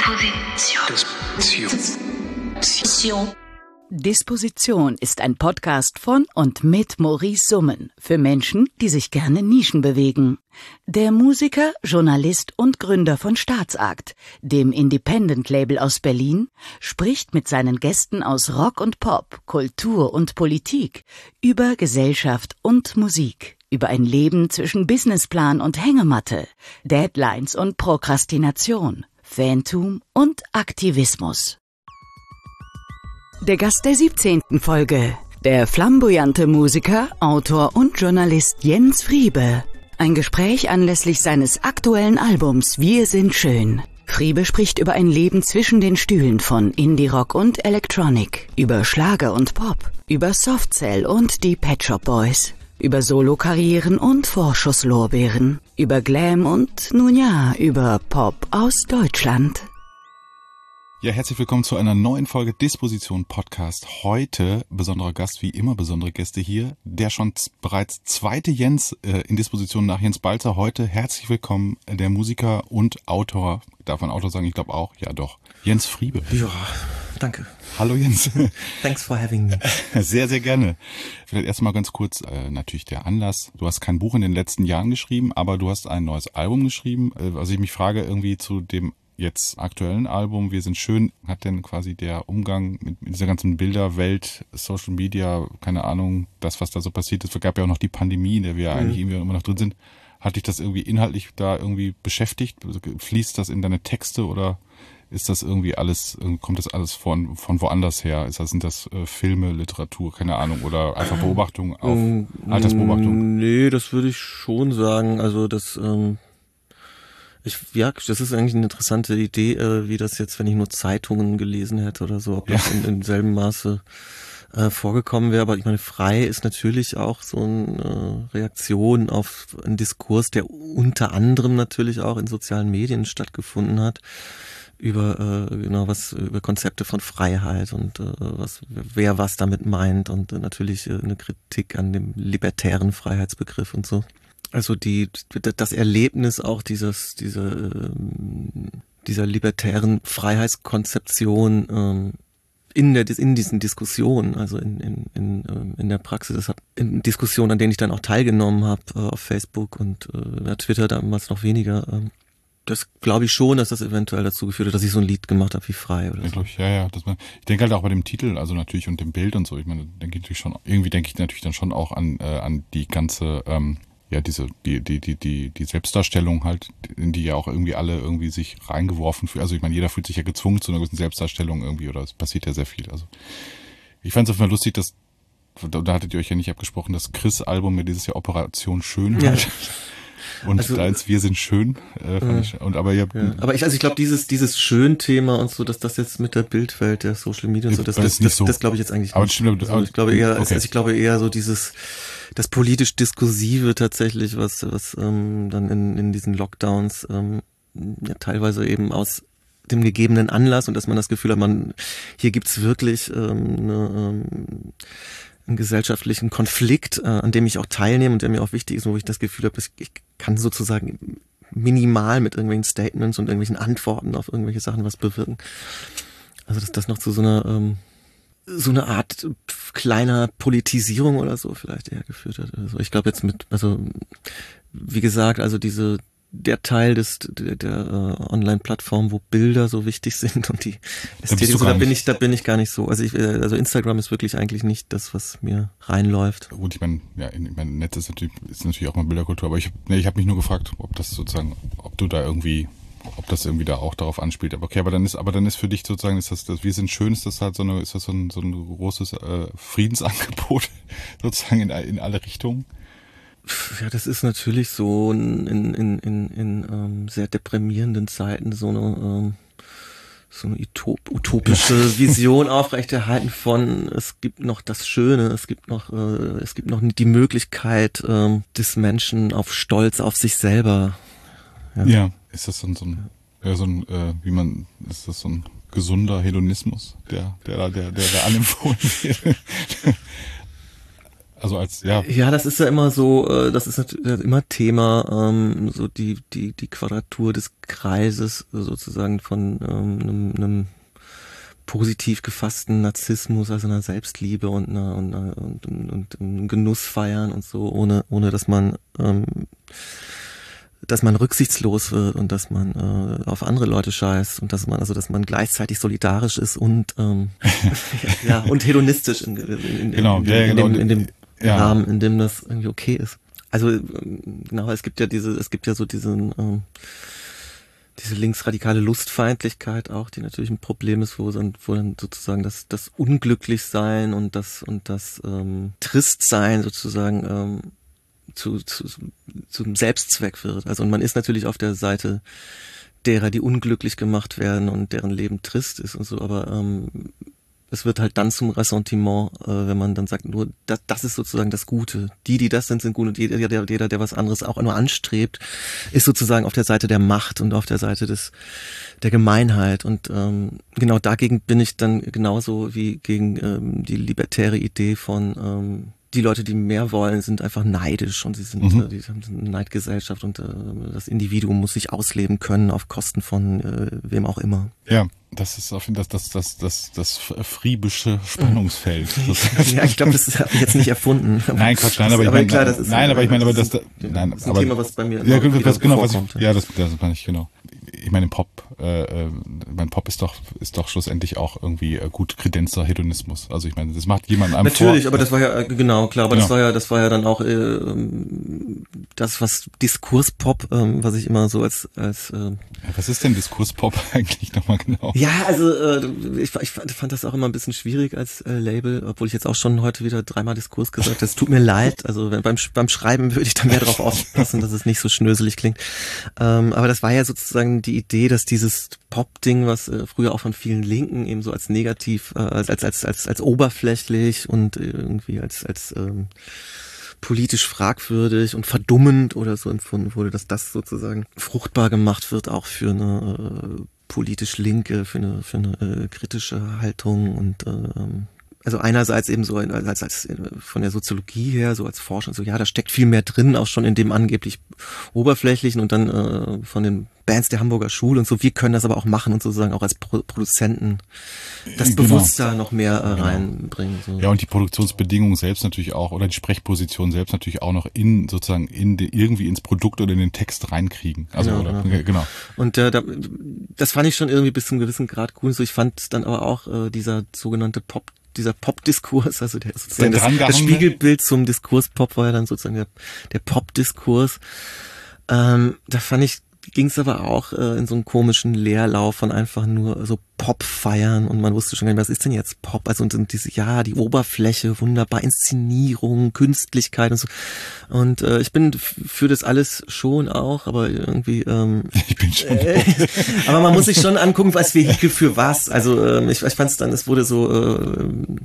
Disposition ist ein Podcast von und mit Maurice Summen für Menschen, die sich gerne Nischen bewegen. Der Musiker, Journalist und Gründer von Staatsakt, dem Independent-Label aus Berlin, spricht mit seinen Gästen aus Rock und Pop, Kultur und Politik über Gesellschaft und Musik, über ein Leben zwischen Businessplan und Hängematte, Deadlines und Prokrastination, Fantum und Aktivismus. Der Gast der 17. Folge, der flamboyante Musiker, Autor und Journalist Jens Friebe. Ein Gespräch anlässlich seines aktuellen Albums Wir sind schön. Friebe spricht über ein Leben zwischen den Stühlen von Indie-Rock und Electronic, über Schlager und Pop, über Softcell und die Pet Shop Boys, über Solokarrieren und Vorschusslorbeeren, über Glam und, nun ja, über Pop aus Deutschland. Ja, herzlich willkommen zu einer neuen Folge Disposition Podcast. Heute besonderer Gast, wie immer besondere Gäste hier. Der schon bereits zweite Jens in Disposition nach Jens Balzer. Heute herzlich willkommen der Musiker und Autor, darf man Autor sagen? Ich glaube auch, ja doch, Jens Friebe. Ja, danke. Hallo Jens. Thanks for having me. Sehr, sehr gerne. Vielleicht erstmal ganz kurz, natürlich der Anlass. Du hast kein Buch in den letzten Jahren geschrieben, aber du hast ein neues Album geschrieben. Also ich mich frage irgendwie zu dem jetzt aktuellen Album, Wir sind schön, hat denn quasi der Umgang mit dieser ganzen Bilderwelt, Social Media, keine Ahnung, das, was da so passiert ist, es gab ja auch noch die Pandemie, in der wir eigentlich irgendwie immer noch drin sind, hat dich das irgendwie inhaltlich da irgendwie beschäftigt? Fließt das in deine Texte oder ist das irgendwie alles, kommt das alles von woanders her? Sind das Filme, Literatur, keine Ahnung, oder einfach Beobachtungen auf Alltagsbeobachtungen? Nee, das würde ich schon sagen, also das das ist eigentlich eine interessante Idee, wie das jetzt, wenn ich nur Zeitungen gelesen hätte oder so, ob das in selben Maße vorgekommen wäre. Aber ich meine, frei ist natürlich auch so eine Reaktion auf einen Diskurs, der unter anderem natürlich auch in sozialen Medien stattgefunden hat, über über Konzepte von Freiheit und wer was damit meint und natürlich eine Kritik an dem libertären Freiheitsbegriff und so. Also das Erlebnis auch dieser libertären Freiheitskonzeption in diesen Diskussionen, also in der Praxis, das hat in Diskussionen, an denen ich dann auch teilgenommen habe auf Facebook und Twitter damals noch weniger. Das glaube ich schon, dass das eventuell dazu geführt hat, dass ich so ein Lied gemacht habe wie Frei oder so. Ich denke halt auch bei dem Titel, also natürlich und dem Bild und so. Ich meine, denke ich natürlich dann schon auch an die ganze die Selbstdarstellung halt, in die ja auch irgendwie alle irgendwie sich reingeworfen fühlen. Also ich meine, jeder fühlt sich ja gezwungen zu einer gewissen Selbstdarstellung irgendwie, oder es passiert ja sehr viel. Also ich fand es auf jeden Fall lustig, dass, da hattet ihr euch ja nicht abgesprochen, das Chris-Album mit dieses Jahr Operation Schönheit. Ja. Und also, deins Wir sind schön. Aber ich glaube, dieses Schön-Thema und so, dass das jetzt mit der Bildwelt, der Social Media und so, das glaube ich jetzt eigentlich aber nicht. Stimmt, also ich glaube eher so das politisch-diskursive tatsächlich, was dann in diesen Lockdowns teilweise eben aus dem gegebenen Anlass und dass man das Gefühl hat, hier gibt's wirklich einen gesellschaftlichen Konflikt, an dem ich auch teilnehme und der mir auch wichtig ist, wo ich das Gefühl habe, ich kann sozusagen minimal mit irgendwelchen Statements und irgendwelchen Antworten auf irgendwelche Sachen was bewirken. Also dass das noch zu so eine Art kleiner Politisierung oder so vielleicht eher geführt hat. Also ich glaube jetzt wie gesagt, also der Teil der Online-Plattform, wo Bilder so wichtig sind und die Ästhetik, da bin ich gar nicht so. Also Instagram ist wirklich eigentlich nicht das, was mir reinläuft. Gut, ich meine, Netz ist natürlich auch mal Bilderkultur, aber ich habe mich nur gefragt, ob das irgendwie da auch darauf anspielt. Aber okay, aber dann ist für dich sozusagen, ist das Wir sind schön, ist das halt so ein großes Friedensangebot sozusagen in alle Richtungen? Ja, das ist natürlich so in sehr deprimierenden Zeiten so eine utopische Vision aufrechterhalten von, es gibt noch das Schöne, es gibt noch die Möglichkeit des Menschen auf Stolz auf sich selber. Ja. Ist das dann ist das so ein gesunder Hedonismus, der anempfohlen wird? Also als, ja. Ja, das ist ja immer so, das ist natürlich immer Thema, so die Quadratur des Kreises sozusagen von einem positiv gefassten Narzissmus, also einer Selbstliebe und einem Genuss feiern und so, ohne dass man rücksichtslos wird und dass man auf andere Leute scheißt und dass man gleichzeitig solidarisch ist und ja, und hedonistisch in dem Rahmen, in dem das irgendwie okay ist. Also genau, es gibt ja so diese linksradikale Lustfeindlichkeit auch, die natürlich ein Problem ist, wo dann sozusagen das Unglücklichsein und das Tristsein sozusagen zum Selbstzweck wird. Also und man ist natürlich auf der Seite derer, die unglücklich gemacht werden und deren Leben trist ist und so, aber es wird halt dann zum Ressentiment, wenn man dann sagt, nur das ist sozusagen das Gute. Die das sind gut und jeder, der was anderes auch nur anstrebt, ist sozusagen auf der Seite der Macht und auf der Seite der Gemeinheit. Und genau dagegen bin ich dann genauso wie gegen die libertäre Idee von die Leute, die mehr wollen, sind einfach neidisch und die haben eine Neidgesellschaft und das Individuum muss sich ausleben können auf Kosten von wem auch immer. Ja, das ist auf jeden Fall das friebische Spannungsfeld. Ja, ich glaube, das habe ich jetzt nicht erfunden. Nein, Quatsch, nein, aber ich meine, das ist ein Thema, was bei mir vorkommt. Das meine ich, genau. Ich meine, Pop ist doch schlussendlich auch irgendwie gut kredenzter Hedonismus. Also ich meine, das macht jemand einem natürlich, vor. Aber das war ja genau klar, aber genau. das war ja dann auch das, was Diskurspop, was ich immer so als was ist denn Diskurspop eigentlich nochmal genau? Ja, also ich fand das auch immer ein bisschen schwierig als Label, obwohl ich jetzt auch schon heute wieder 3-mal Diskurs gesagt habe. Es tut mir leid, also beim Schreiben würde ich da mehr drauf aufpassen, dass es nicht so schnöselig klingt. Aber das war ja sozusagen die Idee, dass dieses Pop-Ding, was früher auch von vielen Linken eben so als negativ, als oberflächlich und irgendwie als politisch fragwürdig und verdummend oder so empfunden wurde, dass das sozusagen fruchtbar gemacht wird, auch für eine politisch Linke, für eine kritische Haltung und also einerseits eben so als von der Soziologie her, so als Forschung, so ja, da steckt viel mehr drin, auch schon in dem angeblich Oberflächlichen und dann von den Bands der Hamburger Schule und so. Wir können das aber auch machen und sozusagen auch als Produzenten das Bewusstsein noch mehr reinbringen. So. Ja, und die Produktionsbedingungen selbst natürlich auch oder die Sprechposition selbst natürlich auch noch irgendwie ins Produkt oder in den Text reinkriegen. Also genau. Und das fand ich schon irgendwie bis zum gewissen Grad cool. So, ich fand dann aber auch dieser sogenannte dieser Pop-Diskurs, also das Spiegelbild zum Diskurs-Pop war ja dann sozusagen der Pop-Diskurs. Da fand ich, ging es aber auch in so einen komischen Leerlauf von einfach nur so Pop feiern und man wusste schon gar nicht, was ist denn jetzt Pop? Also und diese, die Oberfläche, wunderbar, Inszenierung, Künstlichkeit und so. Und ich bin für das alles schon auch, aber irgendwie ich bin schon aber man muss sich schon angucken, was Vehikel für was. Also ich fand es dann, es wurde so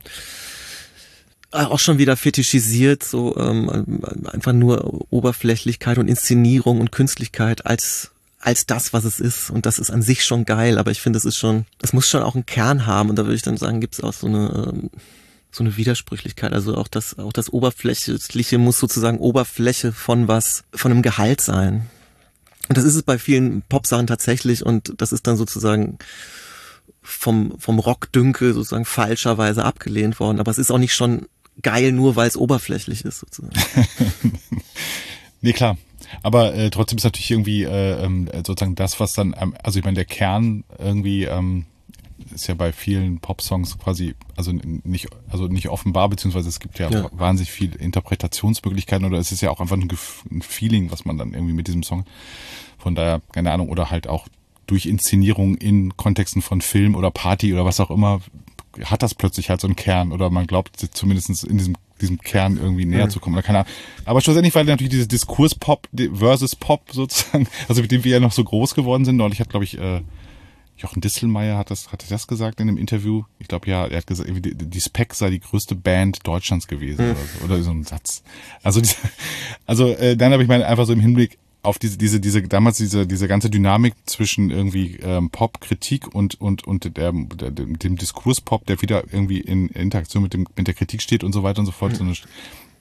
auch schon wieder fetischisiert, so einfach nur Oberflächlichkeit und Inszenierung und Künstlichkeit als das, was es ist. Und das ist an sich schon geil, aber ich finde, es muss schon auch einen Kern haben. Und da würde ich dann sagen, gibt es auch so eine Widersprüchlichkeit. Also auch das Oberflächliche muss sozusagen Oberfläche von einem Gehalt sein. Und das ist es bei vielen Popsachen tatsächlich. Und das ist dann sozusagen vom Rockdünkel sozusagen falscherweise abgelehnt worden. Aber es ist auch nicht schon geil, nur weil es oberflächlich ist, sozusagen. Nee, klar. Aber trotzdem ist natürlich irgendwie sozusagen das, was dann, also ich meine, der Kern irgendwie ist ja bei vielen Popsongs quasi, nicht offenbar, beziehungsweise es gibt ja wahnsinnig viele Interpretationsmöglichkeiten oder es ist ja auch einfach ein Feeling, was man dann irgendwie mit diesem Song, von daher, keine Ahnung, oder halt auch durch Inszenierung in Kontexten von Film oder Party oder was auch immer, hat das plötzlich halt so einen Kern oder man glaubt zumindest in diesem Kern irgendwie näher zu kommen oder keine Ahnung. Aber schlussendlich war natürlich dieses Diskurs-Pop versus Pop sozusagen, also mit dem wir ja noch so groß geworden sind. Neulich hat, glaube ich, Jochen Distelmeier hat das gesagt in einem Interview. Ich glaube, ja, er hat gesagt, die Speck sei die größte Band Deutschlands gewesen oder so ein Satz. Also dann habe ich mal einfach so im Hinblick auf diese ganze Dynamik zwischen irgendwie Pop-Kritik und dem Diskurs-Pop, der wieder irgendwie in Interaktion mit der Kritik steht und so weiter und so fort. So eine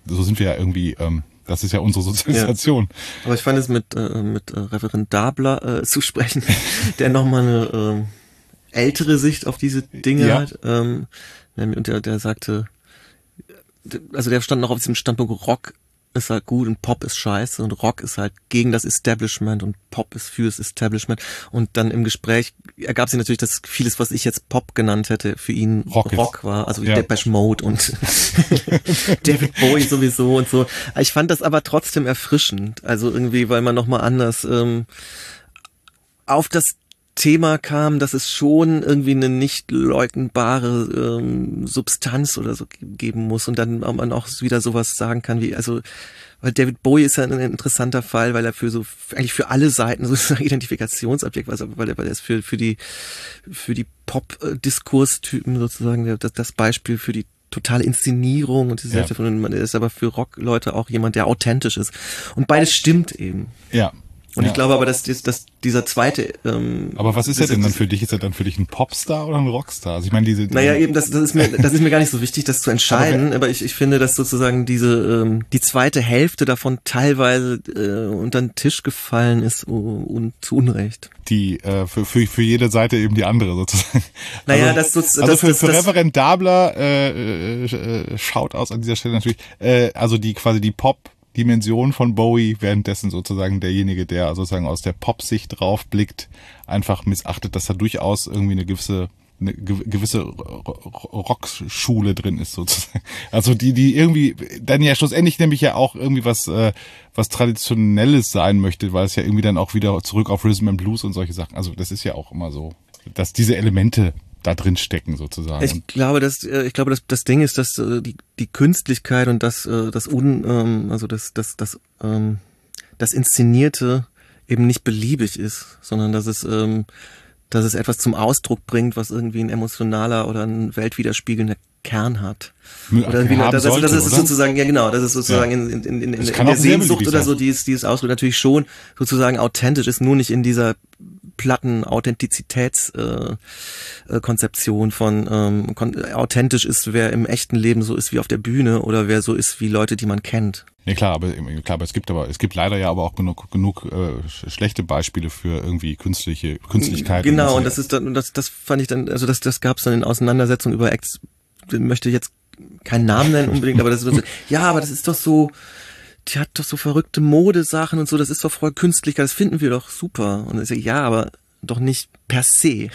so sind wir ja irgendwie, das ist ja unsere Sozialisation. Ja. Aber ich fand es mit Reverend Dabler zu sprechen, der nochmal eine ältere Sicht auf diese Dinge hat. Und der sagte, also der stand noch auf diesem Standpunkt, Rock ist halt gut und Pop ist scheiße und Rock ist halt gegen das Establishment und Pop ist für das Establishment. Und dann im Gespräch ergab sich natürlich, dass vieles, was ich jetzt Pop genannt hätte, für ihn Rock war. Also Depeche Mode und David Bowie sowieso und so. Ich fand das aber trotzdem erfrischend. Also irgendwie, weil man nochmal anders auf das Thema kam, dass es schon irgendwie eine nicht leugnbare Substanz oder so geben muss und dann man auch wieder sowas sagen kann wie, also, weil David Bowie ist ja ein interessanter Fall, weil er eigentlich für alle Seiten sozusagen Identifikationsobjekt war, also weil er ist für die Pop-Diskurstypen sozusagen das Beispiel für die totale Inszenierung und diese Seite von, man ist aber für Rockleute auch jemand, der authentisch ist. Und beides stimmt eben. Ja. Und ich glaube aber, dass dieser zweite... aber was ist er denn dann für dich? Ist er dann für dich ein Popstar oder ein Rockstar? Also ich meine, Naja, eben, das ist mir gar nicht so wichtig, das zu entscheiden, aber ich finde, dass sozusagen die zweite Hälfte davon teilweise unter den Tisch gefallen ist und zu Unrecht. Die für jede Seite eben die andere sozusagen. Naja, für Reverend Dabler schaut aus an dieser Stelle natürlich, also die quasi die Pop-Dimension von Bowie, währenddessen sozusagen derjenige, der sozusagen aus der Pop-Sicht drauf blickt, einfach missachtet, dass da durchaus irgendwie eine gewisse Rockschule drin ist sozusagen. Also die irgendwie dann ja schlussendlich nämlich ja auch irgendwie was Traditionelles sein möchte, weil es ja irgendwie dann auch wieder zurück auf Rhythm and Blues und solche Sachen. Also das ist ja auch immer so, dass diese Elemente da drin stecken sozusagen. Ich glaube, das Ding ist, dass die Künstlichkeit und das Inszenierte eben nicht beliebig ist, sondern dass es etwas zum Ausdruck bringt, was irgendwie ein emotionaler oder ein weltwiderspiegelnder Kern hat. Oder irgendwie, das ist sozusagen, ja genau, das ist sozusagen in der Sehnsucht oder so, die es ausdrückt, natürlich schon sozusagen authentisch ist, nur nicht in dieser platten Authentizitätskonzeption von authentisch ist, wer im echten Leben so ist wie auf der Bühne oder wer so ist wie Leute, die man kennt. Nee, klar, aber es gibt leider ja aber auch genug schlechte Beispiele für irgendwie Künstlichkeit. Genau, und das fand ich dann, also das gab es dann in Auseinandersetzungen über möchte jetzt keinen Namen nennen unbedingt, aber das ist ja, aber das ist doch so, die hat doch so verrückte Modesachen und so, das ist doch voll Künstlichkeit, das finden wir doch super. Und ich sage, ja, aber doch nicht per se.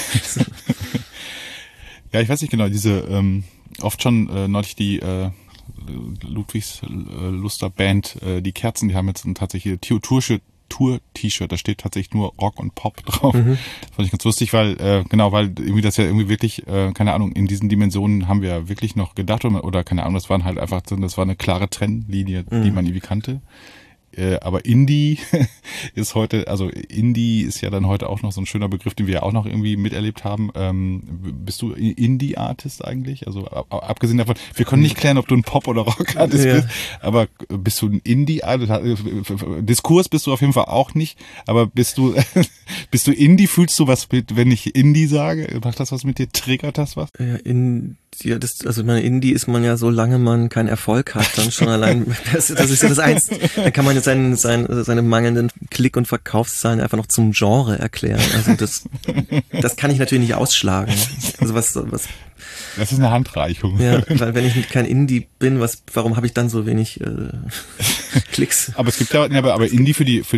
Ja, ich weiß nicht genau, diese oft schon neulich die Ludwigs Luster Band, die Kerzen, die haben jetzt tatsächlich Tour-T-Shirt, da steht tatsächlich nur Rock und Pop drauf. Mhm. Das fand ich ganz lustig, weil irgendwie das ja irgendwie wirklich, keine Ahnung, in diesen Dimensionen haben wir ja wirklich noch gedacht oder keine Ahnung, das war eine klare Trennlinie, die man irgendwie kannte. Aber Indie ist heute, also Indie ist ja dann heute auch noch so ein schöner Begriff, den wir ja auch noch irgendwie miterlebt haben. Bist du Indie-Artist eigentlich? Also abgesehen davon, wir können nicht klären, ob du ein Pop- oder Rock-Artist bist, aber bist du ein Indie-Artist? Diskurs bist du auf jeden Fall auch nicht, aber bist du Indie? Fühlst du was mit, wenn ich Indie sage? Macht das was mit dir? Triggert das was? Ja, Indie ist man ja, solange man keinen Erfolg hat, dann schon allein, das ist ja das eins, dann kann man jetzt seine mangelnden Klick- und Verkaufszahlen einfach noch zum Genre erklären. Also das kann ich natürlich nicht ausschlagen. Also was das ist eine Handreichung. Ja, weil wenn ich kein Indie bin, warum habe ich dann so wenig Klicks? Aber es gibt aber Indie für die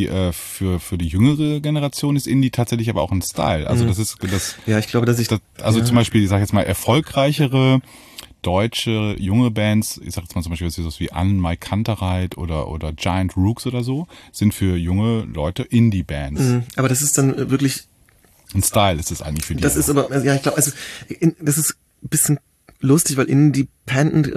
jüngere Generation ist Indie tatsächlich aber auch ein Style. Also das ist das. Ja, ich glaube, zum Beispiel, ich sage jetzt mal erfolgreichere deutsche junge Bands, ich sag jetzt mal zum Beispiel sowas wie An Mike Kantereit oder Giant Rooks oder so, sind für junge Leute Indie-Bands. Aber das ist dann wirklich ein Style ist es eigentlich für die. Das ist aber, ja, ich glaube, also das ist ein bisschen lustig, weil Independent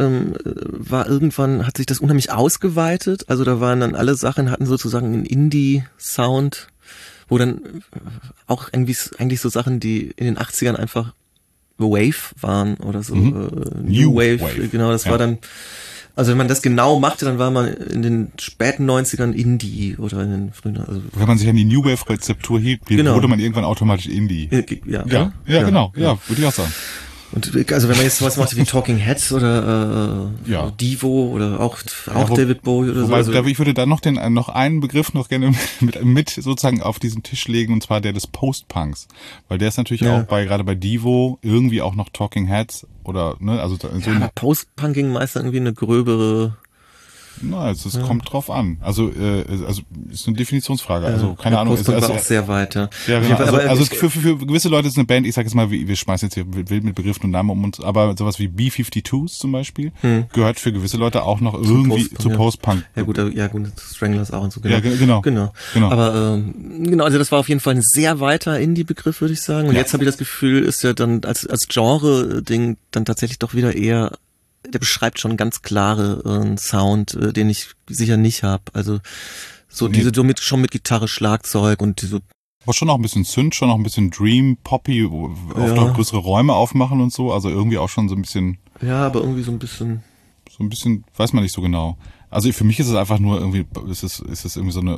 hat sich das unheimlich ausgeweitet. Also da waren dann alle Sachen, hatten sozusagen einen Indie-Sound, wo dann auch eigentlich so Sachen, die in den 80ern einfach Wave waren oder so. New Wave. Genau, das war dann, also wenn man das genau machte, dann war man in den späten 90ern Indie oder in den frühen, also wenn man sich an die New Wave Rezeptur hielt, wurde man irgendwann automatisch Indie. Ja, genau, würde ich auch sagen. Und also wenn man jetzt sowas macht wie Talking Heads oder Devo oder auch David Bowie oder wobei, so. Ich würde da noch einen Begriff noch gerne mit sozusagen auf diesen Tisch legen, und zwar der des Post-Punks. Weil der ist natürlich auch gerade bei Devo irgendwie auch noch Talking Heads oder, ne, also so aber Post-Punk ging meist irgendwie eine gröbere. Na, also es kommt drauf an. Also ist eine Definitionsfrage. Also keine Ahnung. Post-Punk war auch sehr weit. Ja, genau. Also für gewisse Leute ist eine Band, ich sage jetzt mal, wir schmeißen jetzt hier wild mit Begriffen und Namen um uns, aber sowas wie B-52s zum Beispiel gehört für gewisse Leute auch noch irgendwie zu Post-Punk. Ja gut, Stranglers auch und so. Genau. Ja, genau. Aber also das war auf jeden Fall ein sehr weiter Indie-Begriff, würde ich sagen. Und jetzt habe ich das Gefühl, ist ja dann als Genre-Ding dann tatsächlich doch wieder eher. Der beschreibt schon ganz klare Sound, den ich sicher nicht habe. Also so schon mit Gitarre, Schlagzeug und diese. Aber schon auch ein bisschen Synth, schon auch ein bisschen Dream, Poppy, oft auch größere Räume aufmachen und so. Also irgendwie auch schon so ein bisschen. Ja, aber irgendwie so ein bisschen, weiß man nicht so genau. Also für mich ist es einfach nur irgendwie, ist es irgendwie so eine,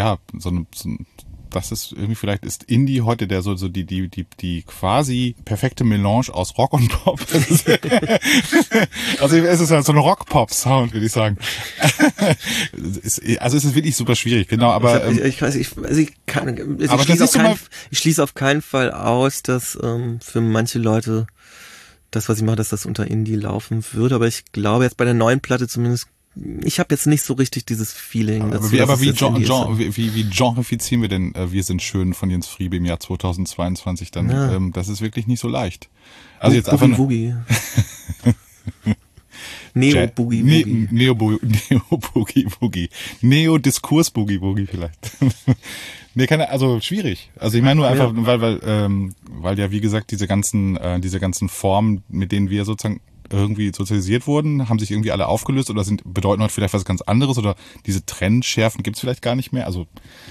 das ist irgendwie, vielleicht ist Indie heute der so die quasi perfekte Melange aus Rock und Pop. Also es ist halt so ein Rock-Pop-Sound, würde ich sagen. Also es ist wirklich super schwierig, genau, aber ich schließe auf keinen Fall aus, dass für manche Leute das, was ich mache, dass das unter Indie laufen würde, aber ich glaube jetzt bei der neuen Platte zumindest. Ich habe jetzt nicht so richtig dieses Feeling dazu. Wie genrefizieren wir denn Wir sind schön von Jens Friebe im Jahr 2022 dann? Ja. Das ist wirklich nicht so leicht. Also jetzt einfach Boogie. Neo-Boogie-Boogie. Neo-Boogie-Boogie. Neo-Diskurs-Boogie-Boogie vielleicht. Also schwierig. Also ich meine nur einfach, weil ja wie gesagt diese ganzen Formen, mit denen wir sozusagen irgendwie sozialisiert wurden, haben sich irgendwie alle aufgelöst oder bedeuten heute vielleicht was ganz anderes oder diese Trennschärfen gibt's vielleicht gar nicht mehr. Also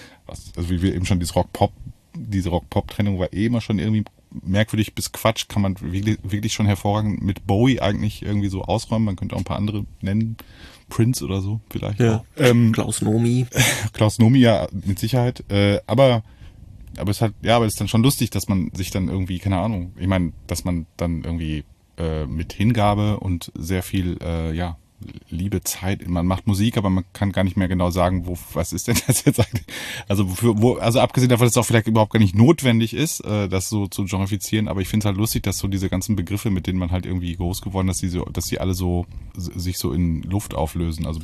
wie wir eben schon diese Rock-Pop-Trennung war immer schon irgendwie merkwürdig bis Quatsch, kann man wirklich schon hervorragend mit Bowie eigentlich irgendwie so ausräumen. Man könnte auch ein paar andere nennen. Prince oder so vielleicht auch. Klaus Nomi. Klaus Nomi, ja, mit Sicherheit. Aber es ist dann schon lustig, dass man sich dann irgendwie, keine Ahnung, ich meine, dass man dann irgendwie mit Hingabe und sehr viel Liebe, Zeit, man macht Musik, aber man kann gar nicht mehr genau sagen, was ist denn das jetzt eigentlich? Also abgesehen davon, dass es auch vielleicht überhaupt gar nicht notwendig ist, das so zu genrefizieren, aber ich finde es halt lustig, dass so diese ganzen Begriffe, mit denen man halt irgendwie groß geworden ist, dass die alle so sich so in Luft auflösen. Also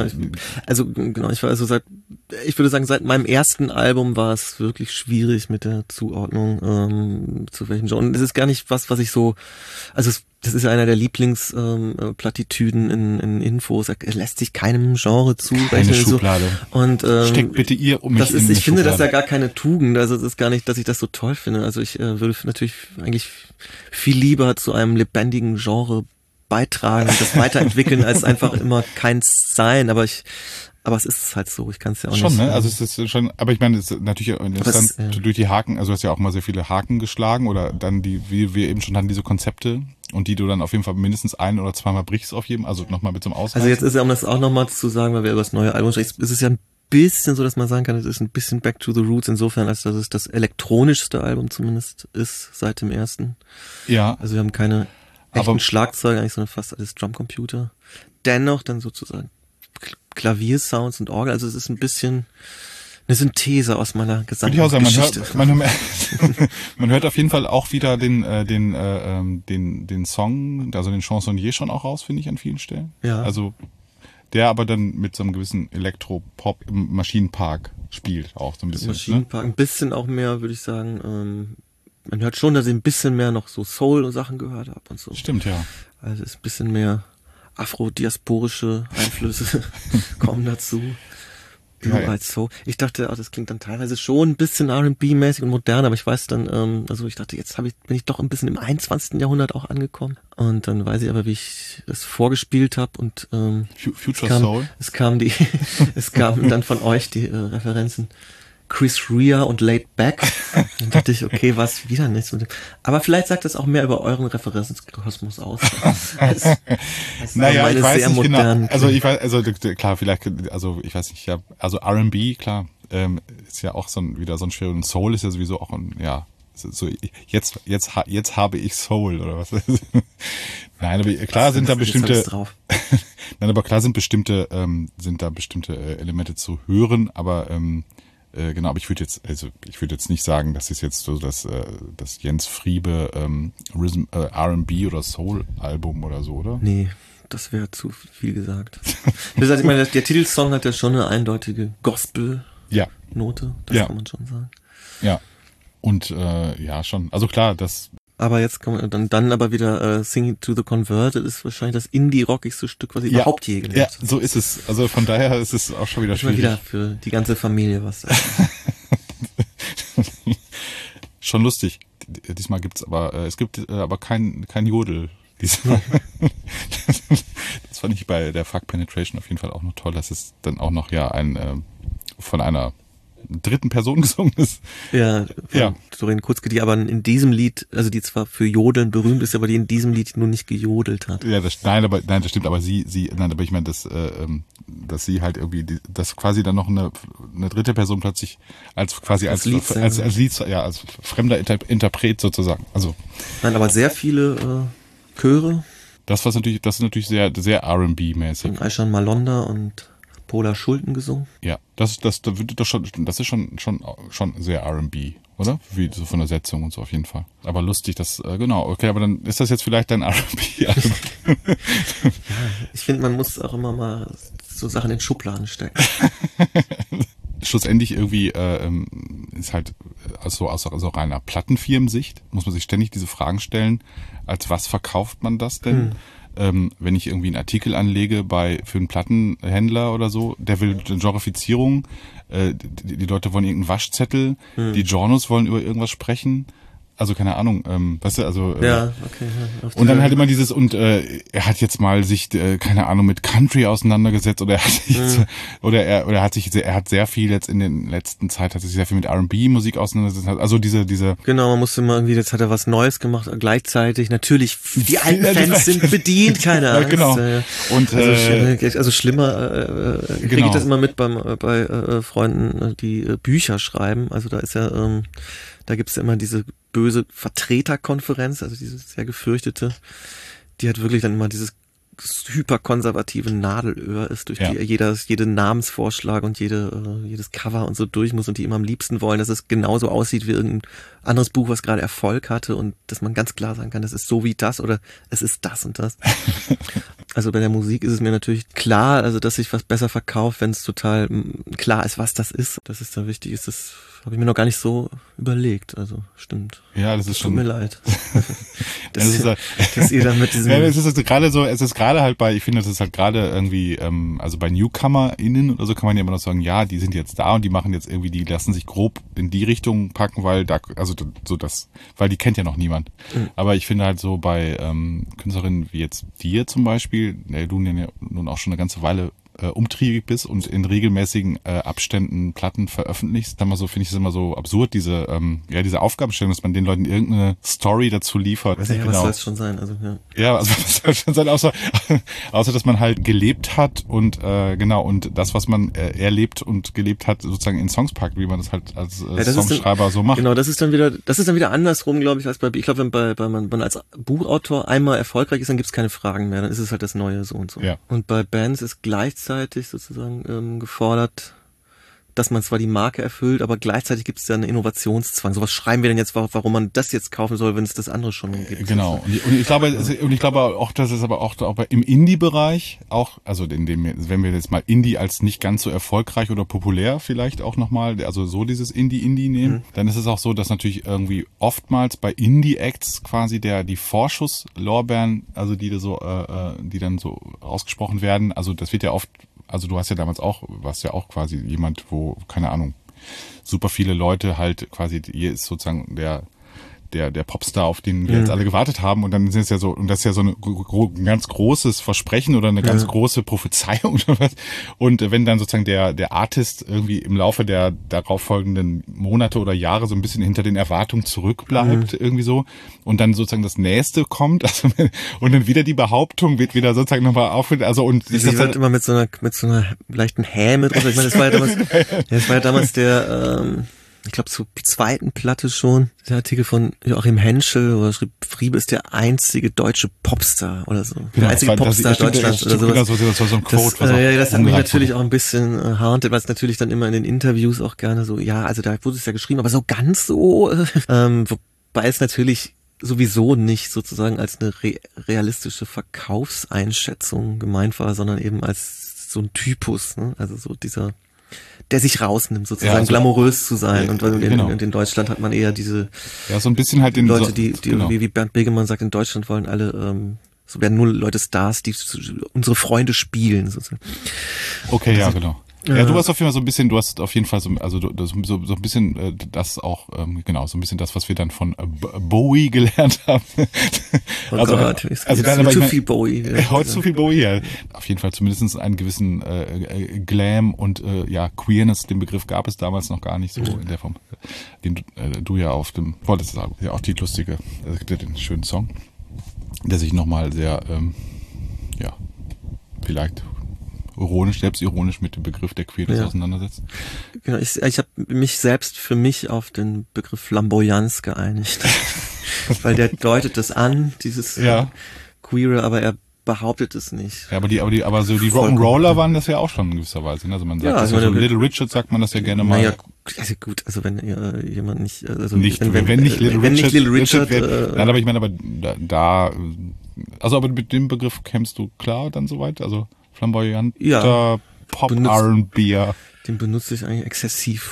genau, ich würde sagen, seit meinem ersten Album war es wirklich schwierig mit der Zuordnung zu welchem Genre. Und es ist gar nicht was ich so, also das ist ja einer der Lieblingsplattitüden in Infos. Er lässt sich keinem Genre zurechnen. Schublade. So. Und steckt bitte ihr um mich das ist, ich finde das ja gar keine Tugend. Also es ist gar nicht, dass ich das so toll finde. Also ich würde natürlich eigentlich viel lieber zu einem lebendigen Genre beitragen und das weiterentwickeln, als einfach immer keins sein. Aber es ist halt so, ich kann es ja auch schon, nicht. Schon, ne? Also es ist schon, aber ich meine, es ist natürlich interessant, durch die Haken, also du hast ja auch mal sehr viele Haken geschlagen oder dann wie wir eben schon hatten, diese Konzepte und die du dann auf jeden Fall mindestens ein- oder zweimal brichst auf jedem, also nochmal mit so einem Ausreißen. Also jetzt ist ja, um das auch nochmal zu sagen, weil wir über das neue Album sprechen, ist es ja ein bisschen so, dass man sagen kann, es ist ein bisschen Back to the Roots insofern, als dass es das elektronischste Album zumindest ist seit dem ersten. Ja. Also wir haben keine echten Schlagzeuge, eigentlich, sondern fast alles Drumcomputer. Dennoch dann sozusagen Klaviersounds und Orgel, also es ist ein bisschen eine Synthese aus meiner gesamten Geschichte. Man hört auf jeden Fall auch wieder den Song, also den Chansonnier schon auch raus, finde ich, an vielen Stellen. Ja. Also der aber dann mit so einem gewissen Elektropop im Maschinenpark spielt, auch so ein bisschen. Maschinenpark, ein bisschen auch mehr, würde ich sagen. Man hört schon, dass ich ein bisschen mehr noch so Soul und Sachen gehört habe und so. Stimmt, ja. Also es ist ein bisschen mehr afrodiasporische Einflüsse kommen dazu. So. Ich dachte, das klingt dann teilweise schon ein bisschen R&B-mäßig und modern, aber ich weiß dann, ich dachte, jetzt bin ich doch ein bisschen im 21. Jahrhundert auch angekommen. Und dann weiß ich aber, wie ich das vorgespielt habe und Future Soul. Es kamen dann von euch die Referenzen. Chris Rea und Laid Back. Dann dachte ich, okay, was wieder nichts mit dem. Aber vielleicht sagt das auch mehr über euren Referenzkosmos aus. Naja, ich weiß nicht genau. Klar, vielleicht, also ich weiß nicht, ja, also R&B, klar, ist ja auch wieder so ein schwerer, und Soul ist ja sowieso auch so jetzt habe ich Soul oder was? Nein, aber klar sind da bestimmte Nein, aber klar sind bestimmte Elemente zu hören, aber genau, aber ich würde jetzt nicht sagen, dass es jetzt so das Jens Friebe R&B oder Soul Album oder so, oder? Nee, das wäre zu viel gesagt. Ich meine, der Titelsong hat ja schon eine eindeutige Gospel-Note, das kann man schon sagen. Ja. Und ja, schon. Also klar, das. Aber jetzt kommen dann aber wieder Singing to the Converted ist wahrscheinlich das Indie-rockigste Stück, was ich überhaupt je gehört habe. Ja, so ist es. Also von daher ist es auch schon wieder schwierig. Wieder für die ganze Familie was. Schon lustig. Diesmal gibt's aber, es gibt aber kein Jodel. Diesmal. Das fand ich bei der Fuck Penetration auf jeden Fall auch noch toll, dass es dann auch noch von einer dritten Person gesungen ist. Ja. Doreen Kutzke, die aber in diesem Lied, also die zwar für Jodeln berühmt ist, aber die in diesem Lied nur nicht gejodelt hat. Ja, das stimmt, aber aber ich meine, dass sie halt irgendwie, dass quasi dann noch eine dritte Person plötzlich als fremder Interpret sozusagen. Also. Nein, aber sehr viele Chöre. Das ist natürlich sehr, sehr R&B-mäßig. Von Aishan Malonda und Pola Schulten gesungen. Ja, das ist schon sehr R&B, oder? Wie so von der Setzung und so auf jeden Fall. Aber lustig, genau, okay, aber dann ist das jetzt vielleicht dein R&B-Album. Ja, ich finde, man muss auch immer mal so Sachen in Schubladen stecken. Schlussendlich irgendwie ist halt aus reiner Plattenfirmensicht, muss man sich ständig diese Fragen stellen, als was verkauft man das denn? Wenn ich irgendwie einen Artikel anlege für einen Plattenhändler oder so, der will Genrefizierung, die Leute wollen irgendeinen Waschzettel, die Journos wollen über irgendwas sprechen. Also keine Ahnung, weißt du, also ja, okay. Ja, und dann halt immer dieses er hat jetzt mal sich keine Ahnung mit Country auseinandergesetzt oder er hat sehr viel jetzt in den letzten Zeit hat sich sehr viel mit R&B Musik auseinandergesetzt, also diese genau, man musste immer irgendwie, jetzt hat er was Neues gemacht gleichzeitig, natürlich die alten Fans sind bedient, keine Angst. Genau. Und also schlimmer kriege ich das immer mit bei Freunden, die Bücher schreiben, also da ist ja da gibt's ja immer diese böse Vertreterkonferenz, also diese sehr gefürchtete, die hat wirklich dann immer dieses hyperkonservative Nadelöhr ist, durch die jede Namensvorschlag und jedes Cover und so durch muss und die immer am liebsten wollen, dass es genauso aussieht wie irgendein anderes Buch, was gerade Erfolg hatte und dass man ganz klar sagen kann, das ist so wie das oder es ist das und das. Also bei der Musik ist es mir natürlich klar, also dass sich was besser verkauft, wenn es total klar ist, was das ist. Dass es da wichtig ist, das habe ich mir noch gar nicht so überlegt. Also stimmt. Ja, das ist schon. Tut mir leid. dass ihr dann mit diesem. Ja, es ist gerade halt ich finde, das ist halt gerade irgendwie, also bei NewcomerInnen oder so kann man ja immer noch sagen, ja, die sind jetzt da und die machen jetzt irgendwie, die lassen sich grob in die Richtung packen, weil weil die kennt ja noch niemand. Aber ich finde halt so bei Künstlerinnen wie jetzt dir zum Beispiel, du ja nun auch schon eine ganze Weile umtriebig bist und in regelmäßigen Abständen Platten veröffentlichst, dann mal so, finde ich es immer so absurd, diese Aufgabenstellung, dass man den Leuten irgendeine Story dazu liefert. Was soll es schon sein? Also, ja, also was soll es schon sein, außer dass man halt gelebt hat und und das, was man erlebt und gelebt hat, sozusagen in Songs packt, wie man das halt als Songschreiber so macht. Genau, das ist dann wieder andersrum, glaube ich, als ich glaube, wenn man als Buchautor einmal erfolgreich ist, dann gibt's keine Fragen mehr, dann ist es halt das Neue so und so. Ja. Und bei Bands ist gleichzeitig sozusagen gefordert, dass man zwar die Marke erfüllt, aber gleichzeitig gibt es ja einen Innovationszwang. So was schreiben wir denn jetzt, warum man das jetzt kaufen soll, wenn es das andere schon gibt? Genau. Und ich glaube auch, dass es aber auch im Indie-Bereich auch, also wenn wir jetzt mal Indie als nicht ganz so erfolgreich oder populär vielleicht auch nochmal, also so dieses Indie nehmen, dann ist es auch so, dass natürlich irgendwie oftmals bei Indie-Acts quasi die Vorschusslorbeeren, also die dann so ausgesprochen werden, also das wird ja oft. Also du warst ja auch quasi jemand, wo, keine Ahnung, super viele Leute halt quasi, hier ist sozusagen der Popstar, auf den wir jetzt alle gewartet haben und dann sind es ja so, und das ist ja so ein ganz großes Versprechen oder eine ganz große Prophezeiung oder was. Und wenn dann sozusagen der Artist irgendwie im Laufe der darauffolgenden Monate oder Jahre so ein bisschen hinter den Erwartungen zurückbleibt, irgendwie so, und dann sozusagen das Nächste kommt, also, und dann wieder die Behauptung wird wieder sozusagen nochmal aufgeführt, also, und sie wird immer mit so einer leichten Häme drunter. Ich meine, das war ja damals der, ich glaube zur zweiten Platte schon, der Artikel von Joachim Henschel, wo er schrieb, Friebe ist der einzige deutsche Popstar oder so. Genau, der einzige Popstar Deutschlands oder sowas. Das war so ein Quote. Das hat mich natürlich auch ein bisschen haunted, weil es natürlich dann immer in den Interviews auch gerne so, ja, also da wurde es ja geschrieben, aber so ganz so, wobei es natürlich sowieso nicht sozusagen als eine realistische Verkaufseinschätzung gemeint war, sondern eben als so ein Typus, ne? Also so dieser, der sich rausnimmt, sozusagen, ja, also glamourös zu sein. Und in Deutschland hat man eher diese so ein bisschen halt den Leute, die irgendwie, wie Bernd Begemann sagt, in Deutschland wollen alle, so werden nur Leute Stars, die unsere Freunde spielen, sozusagen. Okay, also, ja, genau. Ja, du hast auf jeden Fall so ein bisschen, du hast auf jeden Fall so, also so ein bisschen das auch, genau, so ein bisschen das, was wir dann von Bowie gelernt haben. Oh also, Gott, also dann zu viel Bowie. Heute zu viel Bowie, ja. Auf jeden Fall zumindest einen gewissen Glam und Queerness, den Begriff gab es damals noch gar nicht so in der Form, den du ja auf dem vorletzten Album, ja auch die lustige, es gibt ja den schönen Song, der sich nochmal sehr, vielleicht selbstironisch mit dem Begriff der Queerness auseinandersetzt. Genau, ich habe mich selbst für mich auf den Begriff Flamboyanz geeinigt. Weil der deutet das an, dieses Queere, aber er behauptet es nicht. Ja, aber so die Rock'n'Roller waren das ja auch schon in gewisser Weise. Also man sagt, so Little Richard sagt man das ja gerne mal. Naja, also gut, also wenn jemand nicht, also wenn nicht Little Richard nein, aber ich meine, aber aber mit dem Begriff kämst du klar dann soweit? Also flamboyanter Pop R&B. Den benutze ich eigentlich exzessiv.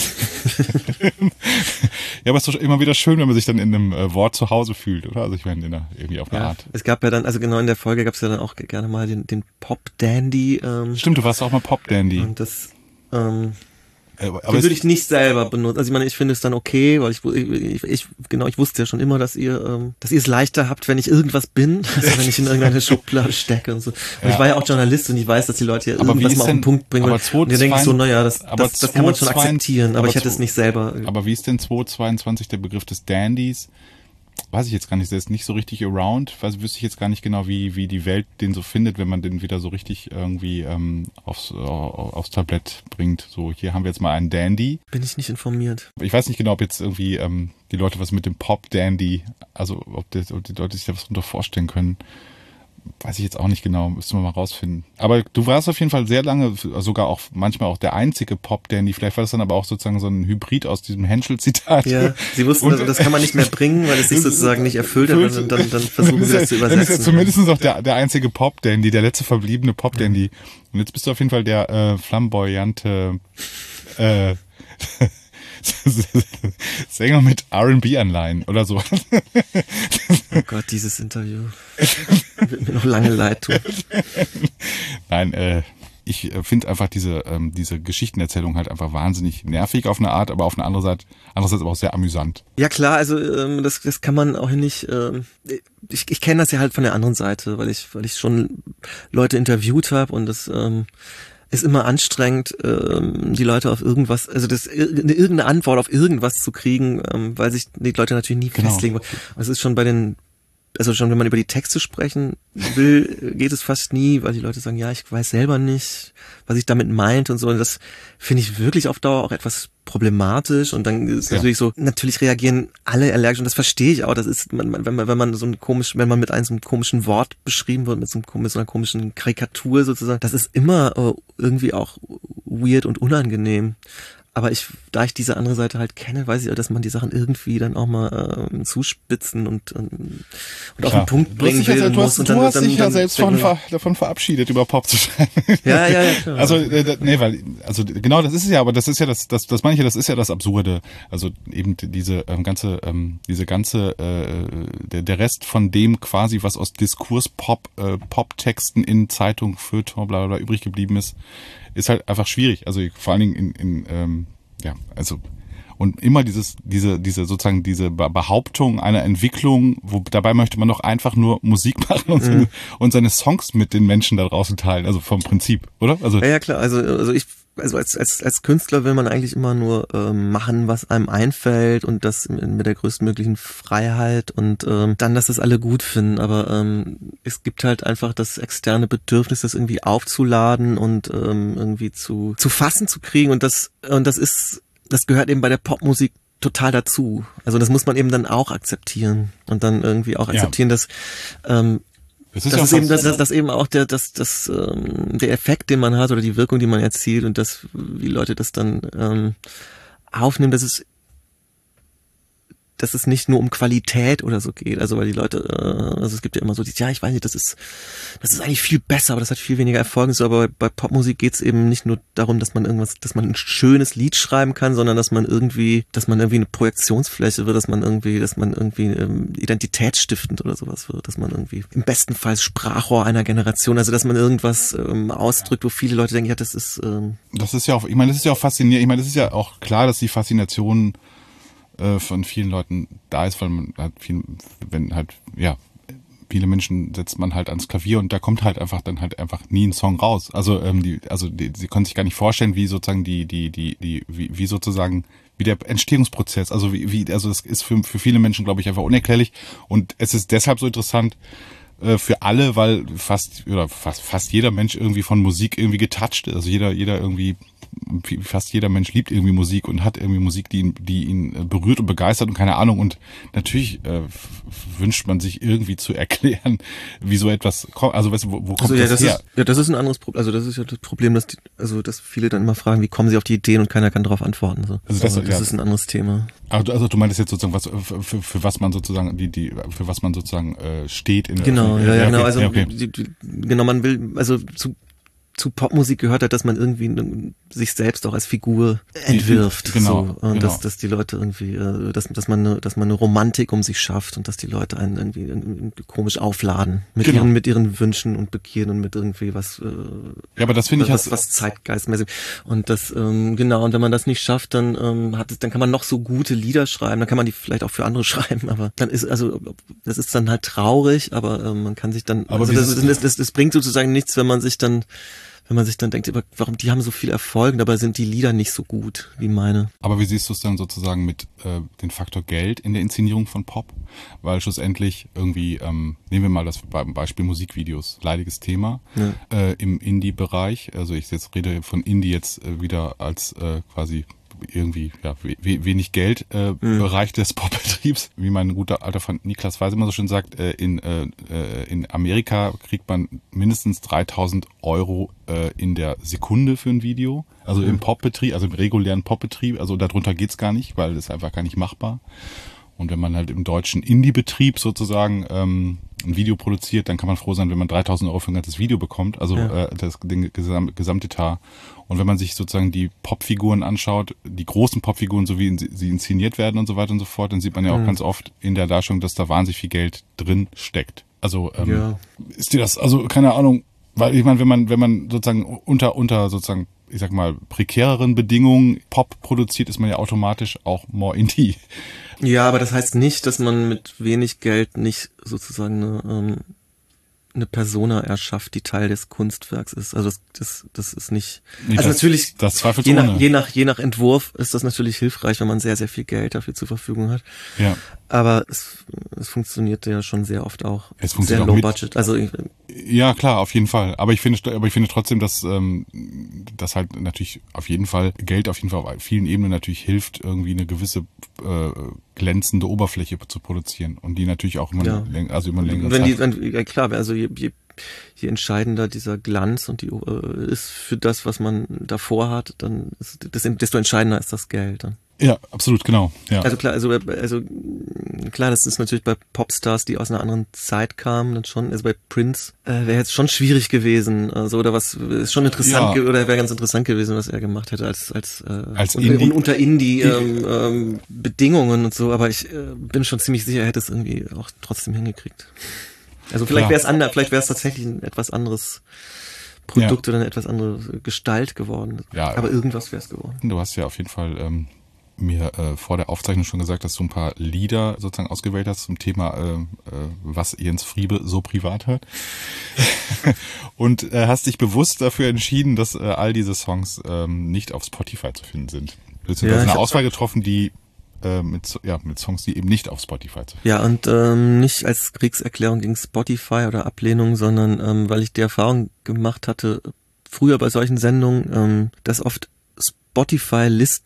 Ja, aber es ist doch immer wieder schön, wenn man sich dann in einem Wort zu Hause fühlt, oder? Also ich meine, irgendwie auf eine Art. Es gab ja dann, also genau in der Folge gab es ja dann auch gerne mal den Pop-Dandy. Stimmt, du warst auch mal Pop-Dandy. Und das, den würde ich nicht selber benutzen. Also ich meine, ich finde es dann okay, weil ich wusste ja schon immer, dass ihr es leichter habt, wenn ich irgendwas bin, als wenn ich in irgendeine Schublade stecke und so. Und ich war ja auch Journalist und ich weiß, dass die Leute hier irgendwas mal auf den Punkt bringen. Und ihr denkt so, naja, das kann man schon akzeptieren, aber ich hätte es nicht selber. Aber wie ist denn 2022 der Begriff des Dandys? Weiß ich jetzt gar nicht, der ist nicht so richtig around, wüsste ich jetzt gar nicht genau, wie die Welt den so findet, wenn man den wieder so richtig irgendwie aufs Tablett bringt. So, hier haben wir jetzt mal einen Dandy. Bin ich nicht informiert. Ich weiß nicht genau, ob jetzt irgendwie die Leute was mit dem Pop-Dandy, also ob die Leute sich da was drunter vorstellen können. Weiß ich jetzt auch nicht genau, müssten wir mal rausfinden. Aber du warst auf jeden Fall sehr lange, sogar auch manchmal auch der einzige Pop-Dandy. Vielleicht war das dann aber auch sozusagen so ein Hybrid aus diesem Henschel-Zitat. Ja, sie wussten, das kann man nicht mehr bringen, weil es sich sozusagen nicht erfüllt hat und dann versuchen sie das zu übersetzen. Dann ist ja zumindest auch der einzige Pop-Dandy, der letzte verbliebene Pop-Dandy. Und jetzt bist du auf jeden Fall der flamboyante Sänger mit R&B-Anleihen oder so. Oh Gott, dieses Interview wird mir noch lange leid tun. Nein, ich finde einfach diese Geschichtenerzählung halt einfach wahnsinnig nervig auf eine Art, aber auf eine andererseits aber auch sehr amüsant. Ja klar, also das kann man auch nicht. Ich kenne das ja halt von der anderen Seite, weil ich schon Leute interviewt habe und das ist immer anstrengend, die Leute auf irgendwas, also irgendeine Antwort auf irgendwas zu kriegen, weil sich die Leute natürlich nie festlegen wollen. Es ist schon schon wenn man über die Texte sprechen will, geht es fast nie, weil die Leute sagen, ja, ich weiß selber nicht, was ich damit meint und so. Und das finde ich wirklich auf Dauer auch etwas problematisch. Und dann ist natürlich so, natürlich reagieren alle allergisch und das verstehe ich auch. Das ist, wenn man mit einem so einem komischen Wort beschrieben wird, mit so einer komischen Karikatur sozusagen, das ist immer irgendwie auch weird und unangenehm. Aber da ich diese andere Seite halt kenne, weiß ich auch, dass man die Sachen irgendwie dann auch mal zuspitzen und auf den Punkt bringen will. Du hast dich ja selbst davon verabschiedet, über Pop zu schreiben. Ja, klar. Also, genau, das ist es ja, aber das ist ja das manche, das ist ja das Absurde. Also eben der Rest von dem quasi, was aus Pop-Texten in Zeitungen, Feuilleton, bla, bla, übrig geblieben ist halt einfach schwierig. Also vor allen Dingen und immer diese sozusagen diese Behauptung einer Entwicklung, wo dabei möchte man doch einfach nur Musik machen und seine Songs mit den Menschen da draußen teilen, also vom Prinzip, oder? Also ja klar, also als Künstler will man eigentlich immer nur machen, was einem einfällt und das mit der größtmöglichen Freiheit und dann, dass das alle gut finden. Aber es gibt halt einfach das externe Bedürfnis, das irgendwie aufzuladen und irgendwie zu fassen zu kriegen und das ist das gehört eben bei der Popmusik total dazu. Also das muss man eben dann auch akzeptieren und dann irgendwie auch akzeptieren, dass dass eben auch der Effekt, den man hat oder die Wirkung, die man erzielt und dass wie Leute das dann aufnehmen, dass es nicht nur um Qualität oder so geht, also weil die Leute, also es gibt ja immer so, ich weiß nicht, das ist eigentlich viel besser, aber das hat viel weniger Erfolg und so, aber bei Popmusik geht's eben nicht nur darum, dass man ein schönes Lied schreiben kann, sondern dass man irgendwie eine Projektionsfläche wird, dass man irgendwie identitätsstiftend oder sowas wird, dass man irgendwie im besten Fall Sprachrohr einer Generation, also dass man irgendwas ausdrückt, wo viele Leute denken, ja, das ist ja auch, ich meine, das ist ja auch faszinierend, ich meine, das ist ja auch klar, dass die Faszination von vielen Leuten da ist, weil man halt viele Menschen setzt man halt ans Klavier und da kommt halt einfach nie ein Song raus. Also sie können sich gar nicht vorstellen, wie sozusagen wie der Entstehungsprozess, also also das ist für viele Menschen, glaube ich, einfach unerklärlich und es ist deshalb so interessant für alle, weil fast jeder Mensch irgendwie von Musik irgendwie getoucht ist. Also fast jeder Mensch liebt irgendwie Musik und hat irgendwie Musik, die ihn berührt und begeistert und keine Ahnung. Und natürlich wünscht man sich irgendwie zu erklären, wie so etwas kommt. Also weißt du, wo kommt das her? Das ist ein anderes Problem. Also das ist ja das Problem, dass viele dann immer fragen, wie kommen sie auf die Ideen und keiner kann darauf antworten. So. Also das ist ein anderes Thema. Also du meintest jetzt sozusagen, für was man sozusagen für was man sozusagen steht in genau, genau. Also okay. Genau, man will also zu Popmusik gehört halt, dass man irgendwie sich selbst auch als Figur entwirft. Genau. So. Und dass die Leute irgendwie, dass man eine Romantik um sich schafft und dass die Leute einen irgendwie komisch aufladen. Mit ihren Wünschen und Begierden und mit irgendwie was, ja, aber das finde ich was zeitgeistmäßig. Und das, genau, und wenn man das nicht schafft, dann dann kann man noch so gute Lieder schreiben, dann kann man die vielleicht auch für andere schreiben, aber dann das ist dann halt traurig, aber man kann sich dann, aber das bringt sozusagen nichts, wenn man sich dann denkt, warum die haben so viel Erfolg, dabei sind die Lieder nicht so gut wie meine. Aber wie siehst du es dann sozusagen mit dem Faktor Geld in der Inszenierung von Pop? Weil schlussendlich irgendwie, nehmen wir mal das Beispiel Musikvideos, leidiges Thema, im Indie-Bereich, also ich rede von Indie jetzt wieder als quasi irgendwie wenig Geld Bereich des Popbetriebs, wie mein guter alter Freund Niklas Weise immer so schön sagt, in Amerika kriegt man mindestens 3.000 € in der Sekunde für ein Video, also im Popbetrieb, also im regulären Popbetrieb, also darunter geht's gar nicht, weil das ist einfach gar nicht machbar. Und wenn man halt im deutschen Indie-Betrieb sozusagen ein Video produziert, dann kann man froh sein, wenn man 3.000 € für ein ganzes Video bekommt, also den Gesamtetat. Und wenn man sich sozusagen die Popfiguren anschaut, die großen Popfiguren, so wie sie inszeniert werden und so weiter und so fort, dann sieht man ja auch ganz oft in der Darstellung, dass da wahnsinnig viel Geld drin steckt. Also ist dir das, also keine Ahnung, weil ich meine, wenn man sozusagen unter sozusagen, ich sag mal, prekäreren Bedingungen Pop produziert, ist man ja automatisch auch more Indie. Ja, aber das heißt nicht, dass man mit wenig Geld nicht sozusagen eine Persona erschafft, die Teil des Kunstwerks ist. Also das ist nicht. Nee, also natürlich, das zweifelsohne. je nach Entwurf ist das natürlich hilfreich, wenn man sehr, sehr viel Geld dafür zur Verfügung hat. Ja. Aber es funktioniert ja schon sehr oft auch. Es funktioniert sehr auch low budget. Also ja, klar, auf jeden Fall. Aber ich finde trotzdem, dass halt natürlich auf jeden Fall Geld auf vielen Ebenen natürlich hilft, irgendwie eine gewisse glänzende Oberfläche zu produzieren und die natürlich auch immer über längere Zeit. Klar, also je entscheidender dieser Glanz und die ist für das, was man davor hat, dann desto entscheidender ist das Geld dann. Ja, absolut, genau. Ja. Also klar, das ist natürlich bei Popstars, die aus einer anderen Zeit kamen, dann schon. Also bei Prince wäre jetzt schon schwierig gewesen, oder was ist schon interessant oder wäre ganz interessant gewesen, was er gemacht hätte als Indie. Unter Indie Bedingungen und so. Aber ich bin schon ziemlich sicher, er hätte es irgendwie auch trotzdem hingekriegt. Also vielleicht wäre es anders, vielleicht wäre es tatsächlich ein etwas anderes Produkt oder eine etwas andere Gestalt geworden. Ja, aber irgendwas wäre es geworden. Du hast ja auf jeden Fall mir vor der Aufzeichnung schon gesagt, dass du ein paar Lieder sozusagen ausgewählt hast zum Thema, was Jens Friebe so privat hört. Und hast dich bewusst dafür entschieden, dass all diese Songs nicht auf Spotify zu finden sind. Beziehungsweise eine Auswahl getroffen, die mit Songs, die eben nicht auf Spotify zu finden sind. Ja, und nicht als Kriegserklärung gegen Spotify oder Ablehnung, sondern weil ich die Erfahrung gemacht hatte, früher bei solchen Sendungen, dass oft Spotify-Listen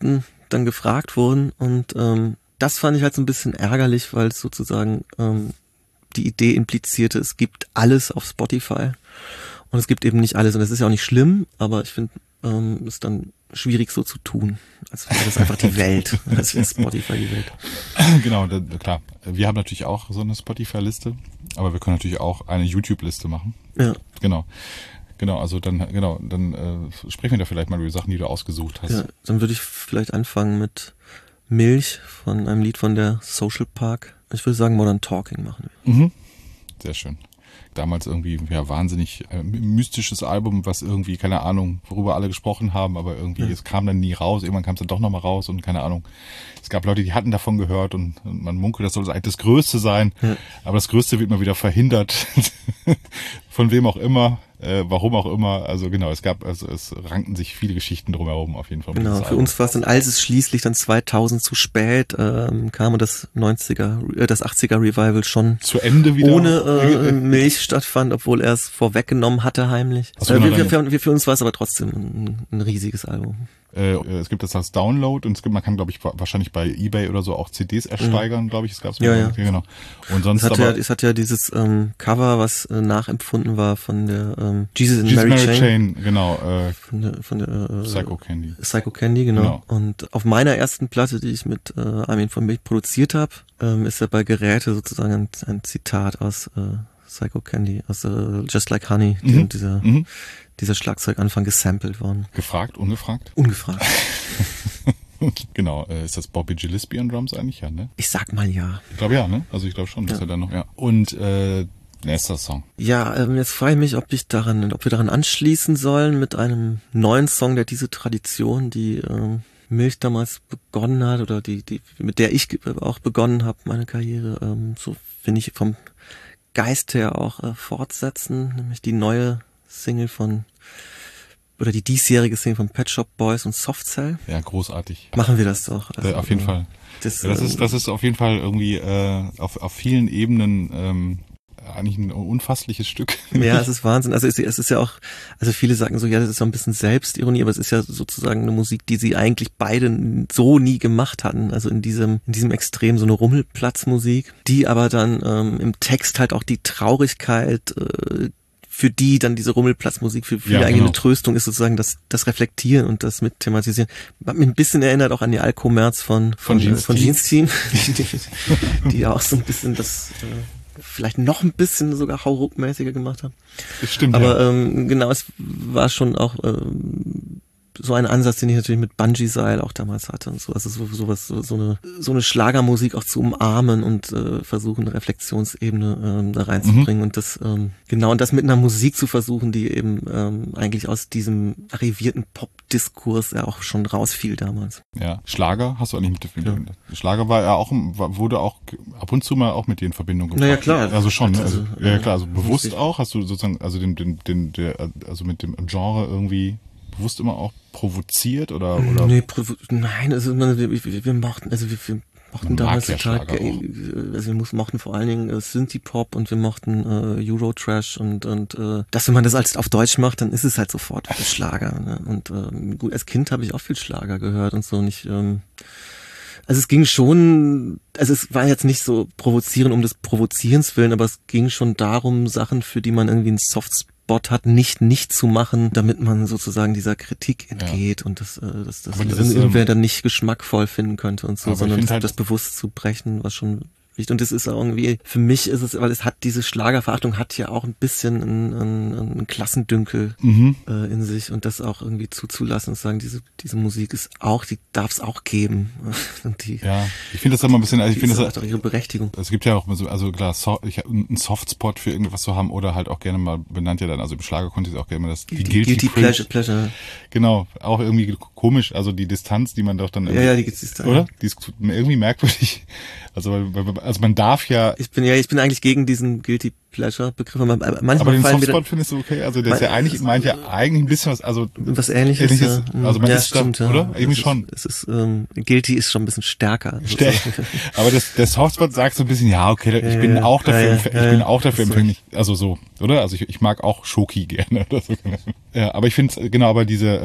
dann gefragt wurden und das fand ich halt so ein bisschen ärgerlich, weil es sozusagen die Idee implizierte, es gibt alles auf Spotify und es gibt eben nicht alles und das ist ja auch nicht schlimm, aber ich finde es dann schwierig so zu tun, als wäre das einfach die Welt, als wäre Spotify die Welt. Genau, klar. Wir haben natürlich auch so eine Spotify-Liste, aber wir können natürlich auch eine YouTube-Liste machen. Ja. Genau, also dann sprechen wir da vielleicht mal über die Sachen, die du ausgesucht hast. Ja, dann würde ich vielleicht anfangen mit Milch von einem Lied von der Social Park. Ich würde sagen Modern Talking machen wir. Mhm. Sehr schön. Damals irgendwie, ja, wahnsinnig mystisches Album, was irgendwie, keine Ahnung, worüber alle gesprochen haben, aber irgendwie, es kam dann nie raus, irgendwann kam es dann doch nochmal raus und keine Ahnung. Es gab Leute, die hatten davon gehört und man munkelt, das soll eigentlich das Größte sein, aber das Größte wird mal wieder verhindert, von wem auch immer, warum auch immer, also genau, es rankten sich viele Geschichten drumherum auf jeden Fall. Genau, für uns war es dann, als es schließlich dann 2000 zu spät kam und das 80er Revival schon zu Ende wieder ohne Milch stattfand, obwohl er es vorweggenommen hatte heimlich. Für uns war es aber trotzdem ein riesiges Album. Es gibt das als Download und man kann, glaube ich, wahrscheinlich bei eBay oder so auch CDs ersteigern, glaube ich. Es gab's ja. Genau. Und sonst es hat ja dieses Cover, was nachempfunden war von der Jesus and Mary Chain. Genau. Von der Psycho Candy. Psycho Candy, genau. Und auf meiner ersten Platte, die ich mit Armin von Milch produziert habe, ist ja bei Geräte sozusagen ein Zitat aus Psycho Candy, aus Just Like Honey, dieser Schlagzeuganfang gesampelt worden. Gefragt, ungefragt? Ungefragt. Genau, ist das Bobby Gillespie an Drums eigentlich, ja, ne? Ich sag mal ja. Ich glaube ja, ne? Also ich glaube schon, dass er da noch, ja. Und nächster Song. Ja, jetzt frage ich mich, ob wir daran anschließen sollen mit einem neuen Song, der diese Tradition, die Milch damals begonnen hat oder mit der ich auch begonnen habe, meine Karriere, so finde ich vom Geist her auch fortsetzen, nämlich die neue Single oder die diesjährige Single von Pet Shop Boys und Soft Cell. Ja, großartig. Machen wir das doch. Also, auf jeden Fall. Das ist auf jeden Fall irgendwie auf vielen Ebenen eigentlich ein unfassliches Stück. Ja, es ist Wahnsinn. Also es ist ja auch, also viele sagen so, ja, das ist so ein bisschen Selbstironie, aber es ist ja sozusagen eine Musik, die sie eigentlich beide so nie gemacht hatten. Also in diesem Extrem so eine Rummelplatzmusik, die aber dann im Text halt auch die Traurigkeit für die dann diese Rummelplatzmusik für viele eigentlich eine Tröstung ist, sozusagen das Reflektieren und das mit thematisieren. Hat mich ein bisschen erinnert auch an die Alkommerz von Jeans Team, die ja auch so ein bisschen das vielleicht noch ein bisschen sogar hauruckmäßiger gemacht haben. Stimmt. Aber genau, es war schon auch so ein Ansatz, den ich natürlich mit Bungee-Seil auch damals hatte und so. Also so eine Schlagermusik auch zu umarmen und versuchen, eine Reflexionsebene da reinzubringen und das und das mit einer Musik zu versuchen, die eben eigentlich aus diesem arrivierten Pop-Diskurs ja auch schon rausfiel damals. Ja, Schlager hast du eigentlich mit Schlager wurde auch ab und zu mal auch mit dir in Verbindung gebracht. Naja, klar. Also schon, also bewusst auch, hast du sozusagen, also mit dem Genre irgendwie bewusst immer auch provoziert oder? Nee, nein, also wir mochten damals total, also wir mochten vor allen Dingen Synthie-Pop und wir mochten Eurotrash und dass wenn man das als auf Deutsch macht, dann ist es halt sofort Schlager. Ne? Und gut, als Kind habe ich auch viel Schlager gehört und so nicht. Also es ging schon, also es war jetzt nicht so provozieren um des Provozierens willen, aber es ging schon darum, Sachen, für die man irgendwie einen Softspot hat, nicht zu machen, damit man sozusagen dieser Kritik entgeht und das irgendwer dann nicht geschmackvoll finden könnte und so, sondern das bewusst zu brechen, was schon wichtig. Und das ist irgendwie, für mich ist es, weil es hat, diese Schlagerverachtung hat ja auch ein bisschen einen Klassendünkel in sich und das auch irgendwie zuzulassen und sagen, diese Musik ist auch, die darf es auch geben. Und ich finde das immer ein bisschen, also ich finde das hat auch ihre Berechtigung. Es gibt ja auch so, also klar, einen Softspot für irgendwas zu haben oder halt auch gerne mal benannt ja dann, also im Schlager konnte ich auch gerne mal das die Guilty Pleasure. Genau, auch irgendwie komisch, also die Distanz, die man doch dann die Distanz. Oder? Die ist irgendwie merkwürdig. Also also man darf ja... Ich bin eigentlich gegen diesen Guilty Pleasure-Begriff. Manchmal aber den fallen Softspot findest du okay? Also der ist ja eigentlich, meint ja eigentlich ein bisschen was, also... Was Ähnliches, ja. Also man ja, ist stimmt, da, oder? Irgendwie schon. Es ist, Guilty ist schon ein bisschen stärker. Aber der Softspot sagt so ein bisschen, ja, okay, ich bin auch dafür empfänglich. Also so, oder? Also ich mag auch Schoki gerne. Oder so. Ja, aber ich finde genau, aber diese,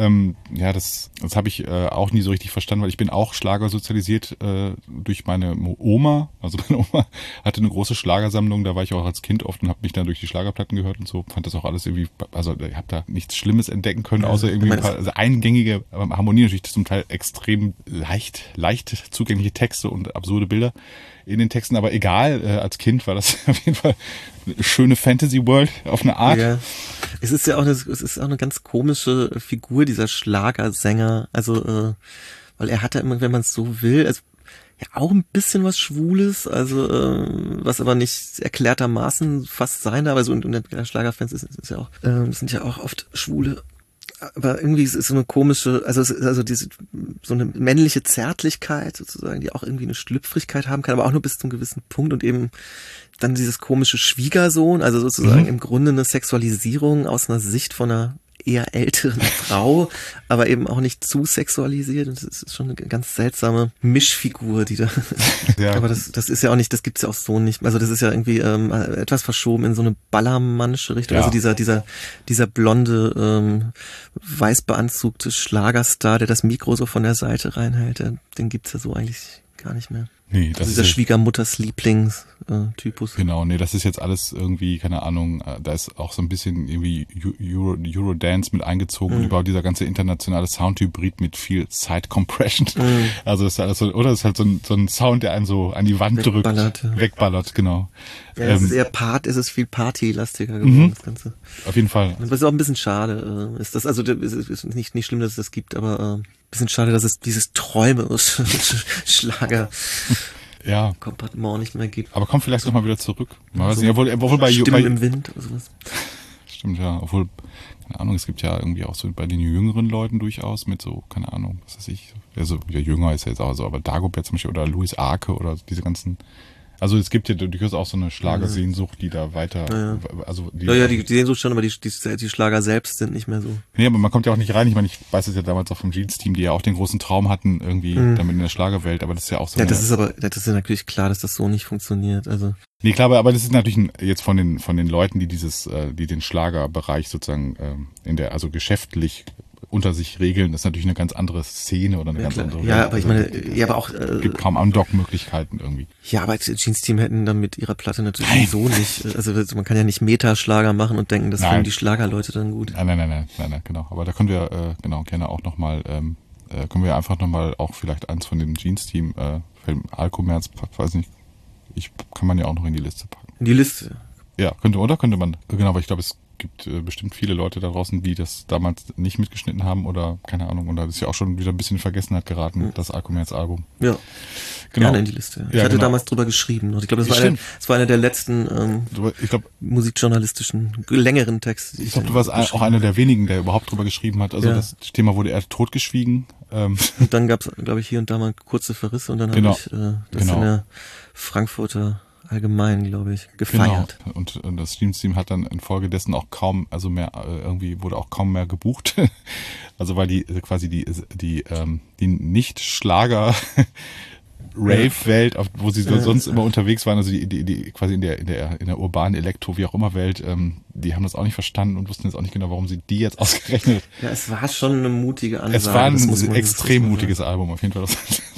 das habe ich auch nie so richtig verstanden, weil ich bin auch Schlager sozialisiert durch meine Oma. Also meine Oma hatte eine große Schlagersammlung, da war ich auch als Kind oft und habe mich dann durch die Schlagerplatten gehört und so. Fand das auch alles irgendwie, also ich habe da nichts Schlimmes entdecken können, außer irgendwie ein paar eingängige Harmonien, natürlich zum Teil extrem leicht zugängliche Texte und absurde Bilder in den Texten, aber egal, als Kind war das auf jeden Fall eine schöne Fantasy-World auf eine Art. Ja. Es ist auch eine ganz komische Figur, dieser Schlagersänger, also weil er hat ja immer, wenn man es so will, also ja auch ein bisschen was Schwules, also was aber nicht erklärtermaßen fast sein darf, also und der Schlagerfans ist ja auch, sind ja auch oft Schwule. Aber irgendwie ist es so eine komische, also diese so eine männliche Zärtlichkeit sozusagen, die auch irgendwie eine Schlüpfrigkeit haben kann, aber auch nur bis zum gewissen Punkt und eben dann dieses komische Schwiegersohn, also sozusagen im Grunde eine Sexualisierung aus einer Sicht von einer eher älteren Frau, aber eben auch nicht zu sexualisiert. Und das ist schon eine ganz seltsame Mischfigur, die da. Ja. Aber das ist ja auch nicht, das gibt's ja auch so nicht. Also das ist ja irgendwie etwas verschoben in so eine ballermannische Richtung. Ja. Also dieser blonde, weiß beanzugte Schlagerstar, der das Mikro so von der Seite reinhält, den gibt's ja so eigentlich gar nicht mehr. Nee, das also dieser Schwiegermutters Lieblings-Typus. Genau, nee, das ist jetzt alles irgendwie, keine Ahnung, da ist auch so ein bisschen irgendwie Eurodance mit eingezogen und überhaupt dieser ganze internationale Soundhybrid mit viel Side-Compression. Also das ist alles so, oder das ist halt so ein Sound, der einen so an die Wand wegballert, genau. Ja, es ist viel Party-lastiger geworden, das Ganze. Auf jeden Fall. Was ist auch ein bisschen schade ist. Das also ist nicht schlimm, dass es das gibt, aber bisschen schade, dass es dieses träumerische Schlager Kompartement nicht mehr gibt. Aber kommt vielleicht nochmal wieder zurück. Man weiß nicht, obwohl bei Stimmen im Wind oder sowas. Stimmt, ja. Obwohl, keine Ahnung, es gibt ja irgendwie auch so bei den jüngeren Leuten durchaus mit so, keine Ahnung, was weiß ich. Also ja, jünger ist ja jetzt auch so, aber Dagobert zum Beispiel oder Louis Arke oder diese ganzen. Also es gibt ja durchaus auch so eine Schlagersehnsucht, die da weiter, also die Sehnsucht schon, aber die Schlager selbst sind nicht mehr so. Nee, aber man kommt ja auch nicht rein. Ich meine, ich weiß es ja damals auch vom Jeans-Team, die ja auch den großen Traum hatten, irgendwie damit in der Schlagerwelt, aber das ist ja auch so. Ja, das ist ja natürlich klar, dass das so nicht funktioniert, also. Nee, klar, aber das ist natürlich jetzt von den Leuten, die die den Schlagerbereich sozusagen also geschäftlich unter sich regeln, das ist natürlich eine ganz andere Szene oder eine ganz andere Welt. Ja, aber ich meine, aber auch gibt kaum Andock-Möglichkeiten irgendwie. Ja, aber das Jeans-Team hätten dann mit ihrer Platte natürlich so nicht. Also man kann ja nicht Meta-Schlager machen und denken, das finden die Schlagerleute dann gut. Nein, genau. Aber da können wir gerne auch nochmal, können wir einfach nochmal auch vielleicht eins von dem Jeans-Team, Alkomerz, weiß nicht, kann man ja auch noch in die Liste packen. In die Liste? Ja, könnte man. Genau, aber ich glaube, es gibt bestimmt viele Leute da draußen, die das damals nicht mitgeschnitten haben oder keine Ahnung, und da ist ja auch schon wieder ein bisschen in Vergessenheit geraten, das Alkomerz-Album. Ja, genau. Gerne in die Liste. Ich hatte damals drüber geschrieben. Ich glaube, das war einer der letzten musikjournalistischen, längeren Texte. Ich glaube, du warst auch einer der wenigen, der überhaupt drüber geschrieben hat. Also das Thema wurde eher totgeschwiegen. Und dann gab es, glaube ich, hier und da mal kurze Verrisse und dann habe ich das in der Frankfurter Allgemein, glaube ich, gefeiert. Genau. Und das Jeans-Team hat dann infolgedessen auch kaum, also mehr, irgendwie wurde auch kaum mehr gebucht. Also weil die quasi die Nicht-Schlager Rave-Welt, wo sie sonst immer unterwegs waren, also die quasi in der urbanen Elektro, wie auch immer Welt, die haben das auch nicht verstanden und wussten jetzt auch nicht genau, warum sie die jetzt ausgerechnet. Ja, es war schon eine mutige Ansage. Es war ein extrem mutiges Album, auf jeden Fall.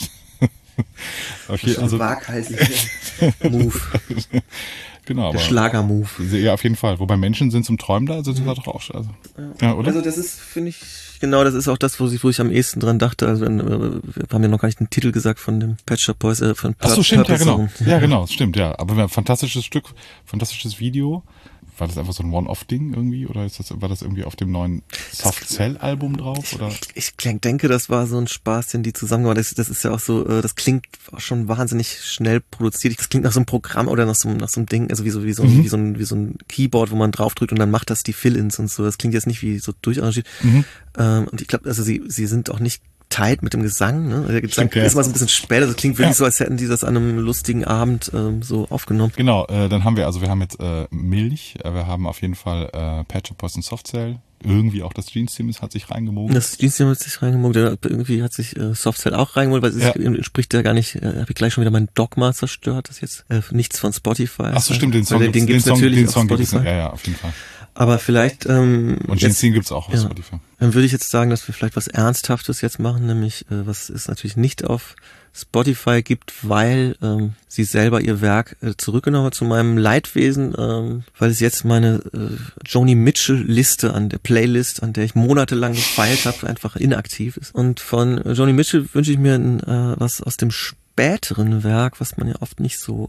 Okay, also waghalsiger Move. Genau, aber der Schlager-Move. Ja, auf jeden Fall. Wobei Menschen sind zum Träumen da, also sind wir doch auch schon. Also, ja, oder? Also das ist, finde ich, genau, das ist auch das, wo ich am ehesten dran dachte. Also wir haben ja noch gar nicht den Titel gesagt von dem Pet Shop Boys, von Ach so, stimmt, ja, genau. Ja, genau, stimmt, ja. Aber ein fantastisches Stück, fantastisches Video. War das einfach so ein One-Off-Ding irgendwie? Oder war das irgendwie auf dem neuen Soft Cell-Album drauf? Oder? Ich denke, das war so ein Spaß, den die zusammen gemacht haben. Das ist ja auch so, das klingt schon wahnsinnig schnell produziert. Das klingt nach so einem Programm oder nach so einem Ding, also wie so ein Keyboard, wo man draufdrückt und dann macht das die Fill-Ins und so. Das klingt jetzt nicht wie so durcharrangiert. Und ich glaube, also sie sind auch nicht tight mit dem Gesang, ne? Der Gesang Stimmt, ja. ist mal so ein bisschen später, das klingt wirklich so, als hätten die das an einem lustigen Abend so aufgenommen. Genau, dann haben wir jetzt Milch, wir haben auf jeden Fall Pet Shop Boys und Soft Cell. Irgendwie auch das Jeans-Team hat sich reingemogen. Das Jeans-Team hat sich reingemogen, irgendwie hat sich Soft Cell auch reingemogen, weil es entspricht ja gar nicht, habe ich gleich schon wieder mein Dogma zerstört, das ist jetzt nichts von Spotify. Ach so, stimmt, den Song gibt's natürlich auf Spotify. Ja, auf jeden Fall. Aber vielleicht und Jeans-Team gibt's auch auf Spotify. Dann würde ich jetzt sagen, dass wir vielleicht was Ernsthaftes jetzt machen, nämlich was es natürlich nicht auf Spotify gibt, weil sie selber ihr Werk zurückgenommen hat zu meinem Leidwesen, weil es jetzt meine Joni Mitchell-Liste an der Playlist, an der ich monatelang gefeilt habe, einfach inaktiv ist. Und von Joni Mitchell wünsche ich mir was aus dem späteren Werk, was man ja oft nicht so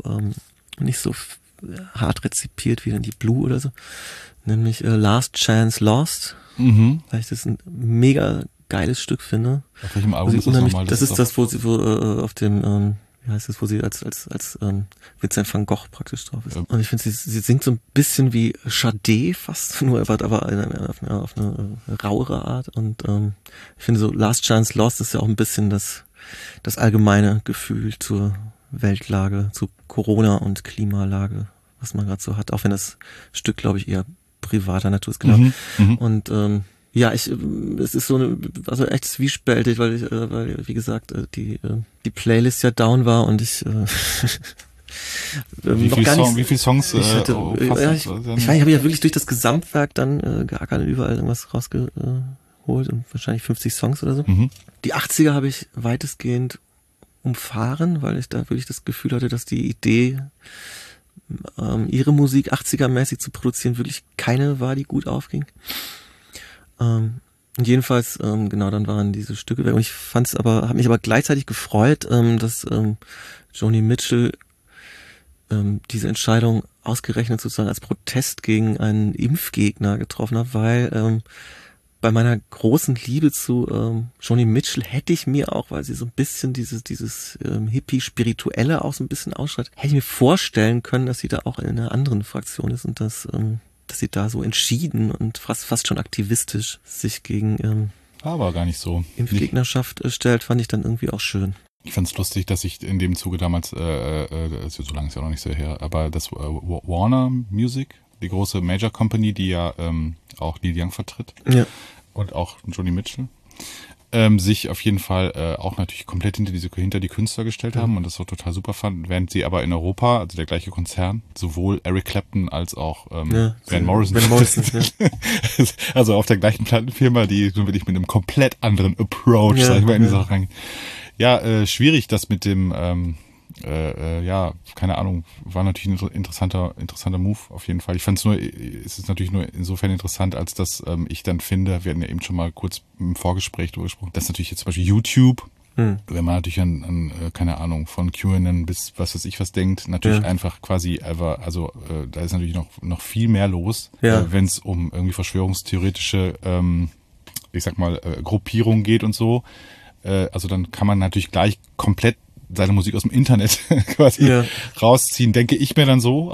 hart rezipiert wie dann die Blue oder so, nämlich Last Chance Lost, weil ich das ein mega geiles Stück finde. Auf welchem Album ist das nochmal? Das ist das, wo auf dem, wie heißt das, wo sie als Vincent van Gogh praktisch drauf ist. Und ich finde, sie singt so ein bisschen wie Sade fast, nur aber auf eine rauere Art. Und ich finde so Last Chance Lost ist ja auch ein bisschen das allgemeine Gefühl zur Weltlage, zu Corona und Klimalage, was man gerade so hat, auch wenn das Stück, glaube ich, eher privater Natur ist, genau. Und es ist so echt zwiespältig, weil wie gesagt, die Playlist ja down war und ich wie viele Songs ich habe ja wirklich durch das Gesamtwerk dann geackert und überall irgendwas rausgeholt und wahrscheinlich 50 Songs oder so. Die 80er habe ich weitestgehend umfahren, weil ich da wirklich das Gefühl hatte, dass die Idee, ihre Musik 80er-mäßig zu produzieren, wirklich keine war, die gut aufging. Und jedenfalls, dann waren diese Stücke weg. Und ich habe mich aber gleichzeitig gefreut, dass Joni Mitchell diese Entscheidung ausgerechnet sozusagen als Protest gegen einen Impfgegner getroffen hat, weil bei meiner großen Liebe zu Joni Mitchell hätte ich mir auch, weil sie so ein bisschen dieses Hippie-Spirituelle auch so ein bisschen ausschreibt, hätte ich mir vorstellen können, dass sie da auch in einer anderen Fraktion ist und dass sie da so entschieden und fast schon aktivistisch sich gegen aber gar nicht so Impfgegnerschaft stellt, fand ich dann irgendwie auch schön. Ich fand es lustig, dass ich in dem Zuge damals, so lange ist ja noch nicht so her, aber das Warner Music, die große Major Company, die ja auch Neil Young vertritt und auch Joni Mitchell, sich auf jeden Fall auch natürlich komplett hinter die Künstler gestellt haben und das auch total super fand, während sie aber in Europa, also der gleiche Konzern, sowohl Eric Clapton als auch Van Morrison also auf der gleichen Plattenfirma, die so wirklich mit einem komplett anderen Approach, sag ich mal, in die Sache reingehen. Ja, schwierig, das mit dem keine Ahnung, war natürlich ein interessanter Move auf jeden Fall. Ich fand es ist natürlich nur insofern interessant, als dass ich dann finde, wir hatten ja eben schon mal kurz im Vorgespräch darüber gesprochen, dass natürlich jetzt zum Beispiel YouTube, wenn man natürlich an keine Ahnung, von QAnon bis was weiß ich was denkt, natürlich einfach quasi, also da ist natürlich noch viel mehr los, wenn es um irgendwie verschwörungstheoretische, ich sag mal, Gruppierungen geht und so. Also dann kann man natürlich gleich komplett seine Musik aus dem Internet quasi rausziehen, denke ich mir dann so.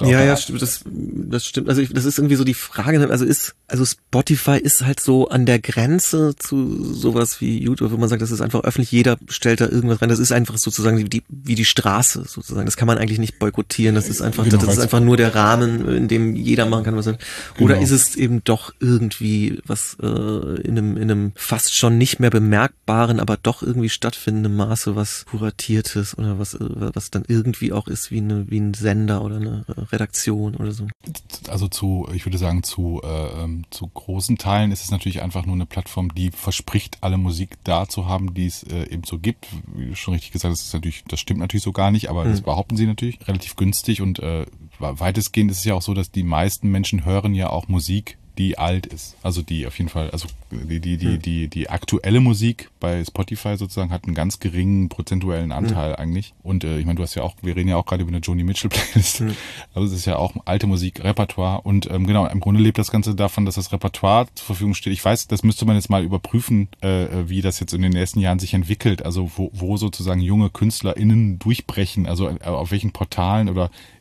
Das stimmt. Also das ist irgendwie so die Frage, also Spotify ist halt so an der Grenze zu sowas wie YouTube, wo man sagt, das ist einfach öffentlich, jeder stellt da irgendwas rein. Das ist einfach sozusagen wie die Straße sozusagen. Das kann man eigentlich nicht boykottieren. Das ist einfach, das ist einfach nur der Rahmen, in dem jeder machen kann, was er will. Oder ist es eben doch irgendwie was in einem fast schon nicht mehr bemerkbaren, aber doch irgendwie stattfindenden Maße, was kuratiertes oder was dann irgendwie auch ist wie ein Sender oder eine Redaktion oder so. Also ich würde sagen, zu großen Teilen ist es natürlich einfach nur eine Plattform, die verspricht, alle Musik da zu haben, die es eben so gibt. Wie du schon richtig gesagt hast, das stimmt natürlich so gar nicht, aber das behaupten sie natürlich relativ günstig und weitestgehend ist es ja auch so, dass die meisten Menschen hören ja auch Musik, die alt ist. Also die auf jeden Fall, also die aktuelle Musik bei Spotify sozusagen hat einen ganz geringen prozentuellen Anteil eigentlich. Und ich meine, wir reden ja auch gerade über eine Joni Mitchell Playlist. Also es ist ja auch alte Musik, Repertoire und genau, im Grunde lebt das Ganze davon, dass das Repertoire zur Verfügung steht. Ich weiß, das müsste man jetzt mal überprüfen, wie das jetzt in den nächsten Jahren sich entwickelt. Also wo sozusagen junge KünstlerInnen durchbrechen, also auf welchen Portalen oder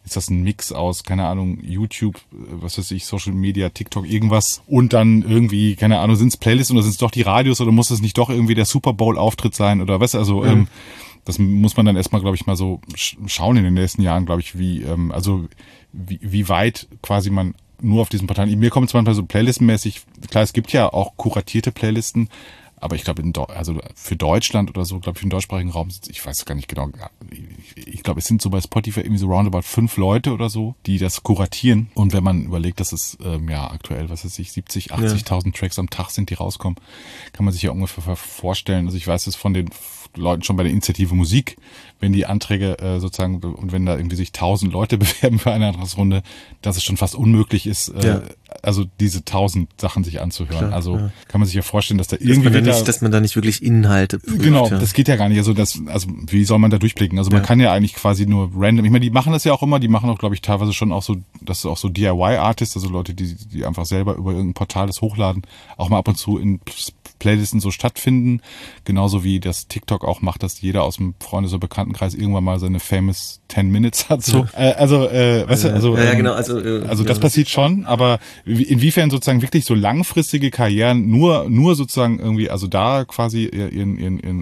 ist das ein Mix aus, keine Ahnung, YouTube, was weiß ich, Social Media, TikTok, irgendwas und dann irgendwie, keine Ahnung, sind es Playlists oder sind es doch die Radios oder muss es nicht doch irgendwie der Super Bowl-Auftritt sein oder was, also das muss man dann erstmal, glaube ich, mal so schauen in den nächsten Jahren, glaube ich, wie weit quasi man nur auf diesen Portalen, mir kommt es manchmal so playlistenmäßig, klar, es gibt ja auch kuratierte Playlisten, aber ich glaube, also für Deutschland oder so, glaube ich, für den deutschsprachigen Raum, ich weiß gar nicht genau, ich glaube, es sind so bei Spotify irgendwie so roundabout 5 Leute oder so, die das kuratieren. Und wenn man überlegt, dass es aktuell, was weiß ich, 70, 80.000 Tracks am Tag sind, die rauskommen, kann man sich ja ungefähr vorstellen. Also ich weiß es von den Leuten schon bei der Initiative Musik, wenn die Anträge sozusagen und wenn da irgendwie sich 1000 Leute bewerben für eine Antragsrunde, dass es schon fast unmöglich ist, also diese 1000 Sachen sich anzuhören. Klar, also kann man sich ja vorstellen, dass da irgendwie dass man da nicht wirklich Inhalte prüft. Genau, das geht ja gar nicht. Also wie soll man da durchblicken? Also man kann ja eigentlich quasi nur random. Ich meine, die machen das ja auch immer. Die machen auch, glaube ich, teilweise schon auch so, das ist auch so DIY-Artists, also Leute, die einfach selber über irgendein Portal das hochladen, auch mal ab und zu in Playlisten so stattfinden. Genauso wie das TikTok auch macht, dass jeder aus dem Freundes- oder Bekanntenkreis irgendwann mal seine famous 10 Minutes hat. So. Weißt du, also genau, also das passiert schon, aber inwiefern sozusagen wirklich so langfristige Karrieren nur sozusagen irgendwie, also da quasi ihren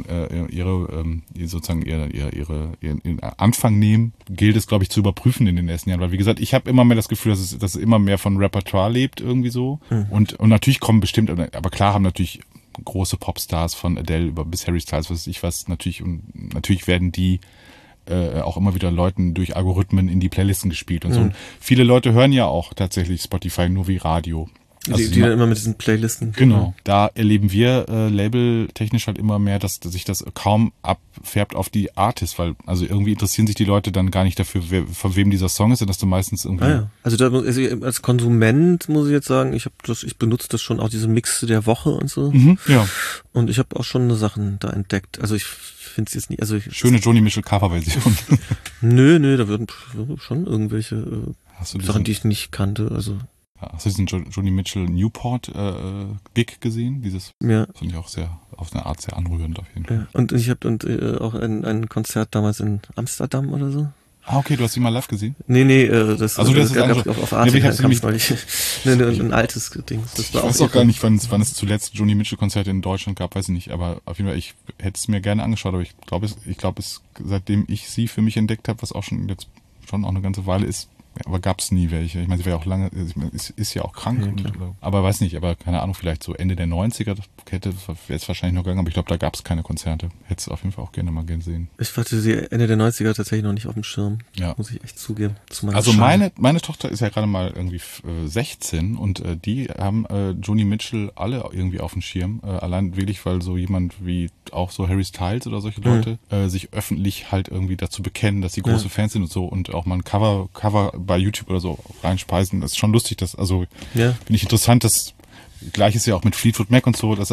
Anfang nehmen, gilt es, glaube ich, zu überprüfen in den nächsten Jahren. Weil wie gesagt, ich habe immer mehr das Gefühl, dass es immer mehr von Repertoire lebt irgendwie so. Und natürlich kommen bestimmt, aber klar haben natürlich große Popstars von Adele bis Harry Styles, was weiß ich was, natürlich werden die auch immer wieder Leuten durch Algorithmen in die Playlisten gespielt und so. Und viele Leute hören ja auch tatsächlich Spotify nur wie Radio. Also die dann immer mit diesen Playlisten. Genau. Da erleben wir labeltechnisch halt immer mehr, dass sich das kaum abfärbt auf die Artists, weil also irgendwie interessieren sich die Leute dann gar nicht dafür, von wem dieser Song ist, und dass du meistens irgendwie... Also als Konsument muss ich jetzt sagen, ich benutze das schon auch, diese Mixe der Woche und so. Ja. Und ich habe auch schon Sachen da entdeckt. Also ich finde es jetzt nicht... Schöne Joni Mitchell Coverversion. Nö, da würden schon irgendwelche Sachen, die ich nicht kannte, also... Hast du diesen Joni Mitchell Newport Gig gesehen? Das fand ich auch auf eine Art sehr anrührend auf jeden Fall. Ja. Und ich habe auch ein Konzert damals in Amsterdam oder so. Ah, okay, du hast ihn mal live gesehen? Nee, das ist auf Arte neulich. Ein altes Ding. Ich weiß auch gar nicht, wann es zuletzt Joni Mitchell Konzerte in Deutschland gab, weiß ich nicht, aber auf jeden Fall, ich hätte es mir gerne angeschaut, aber ich glaube, seitdem ich sie für mich entdeckt habe, was auch schon auch eine ganze Weile ist, aber gab es nie welche. Ich meine, sie war ja auch lange, ist ja auch krank. Aber weiß nicht, aber keine Ahnung, vielleicht so Ende der 90er wäre es wahrscheinlich noch gegangen, aber ich glaube, da gab es keine Konzerte. Hätte es auf jeden Fall auch gerne mal sehen. Ich hatte sie Ende der 90er tatsächlich noch nicht auf dem Schirm. Ja. Muss ich echt zugeben. Also meine Tochter ist ja gerade mal irgendwie 16 und die haben Joni Mitchell alle irgendwie auf dem Schirm. Allein wirklich, weil so jemand wie auch so Harry Styles oder solche Leute sich öffentlich halt irgendwie dazu bekennen, dass sie große Fans sind und so und auch mal ein Cover bei YouTube oder so reinspeisen. Das ist schon lustig, finde ich interessant, das Gleiches ja auch mit Fleetwood Mac und so. Das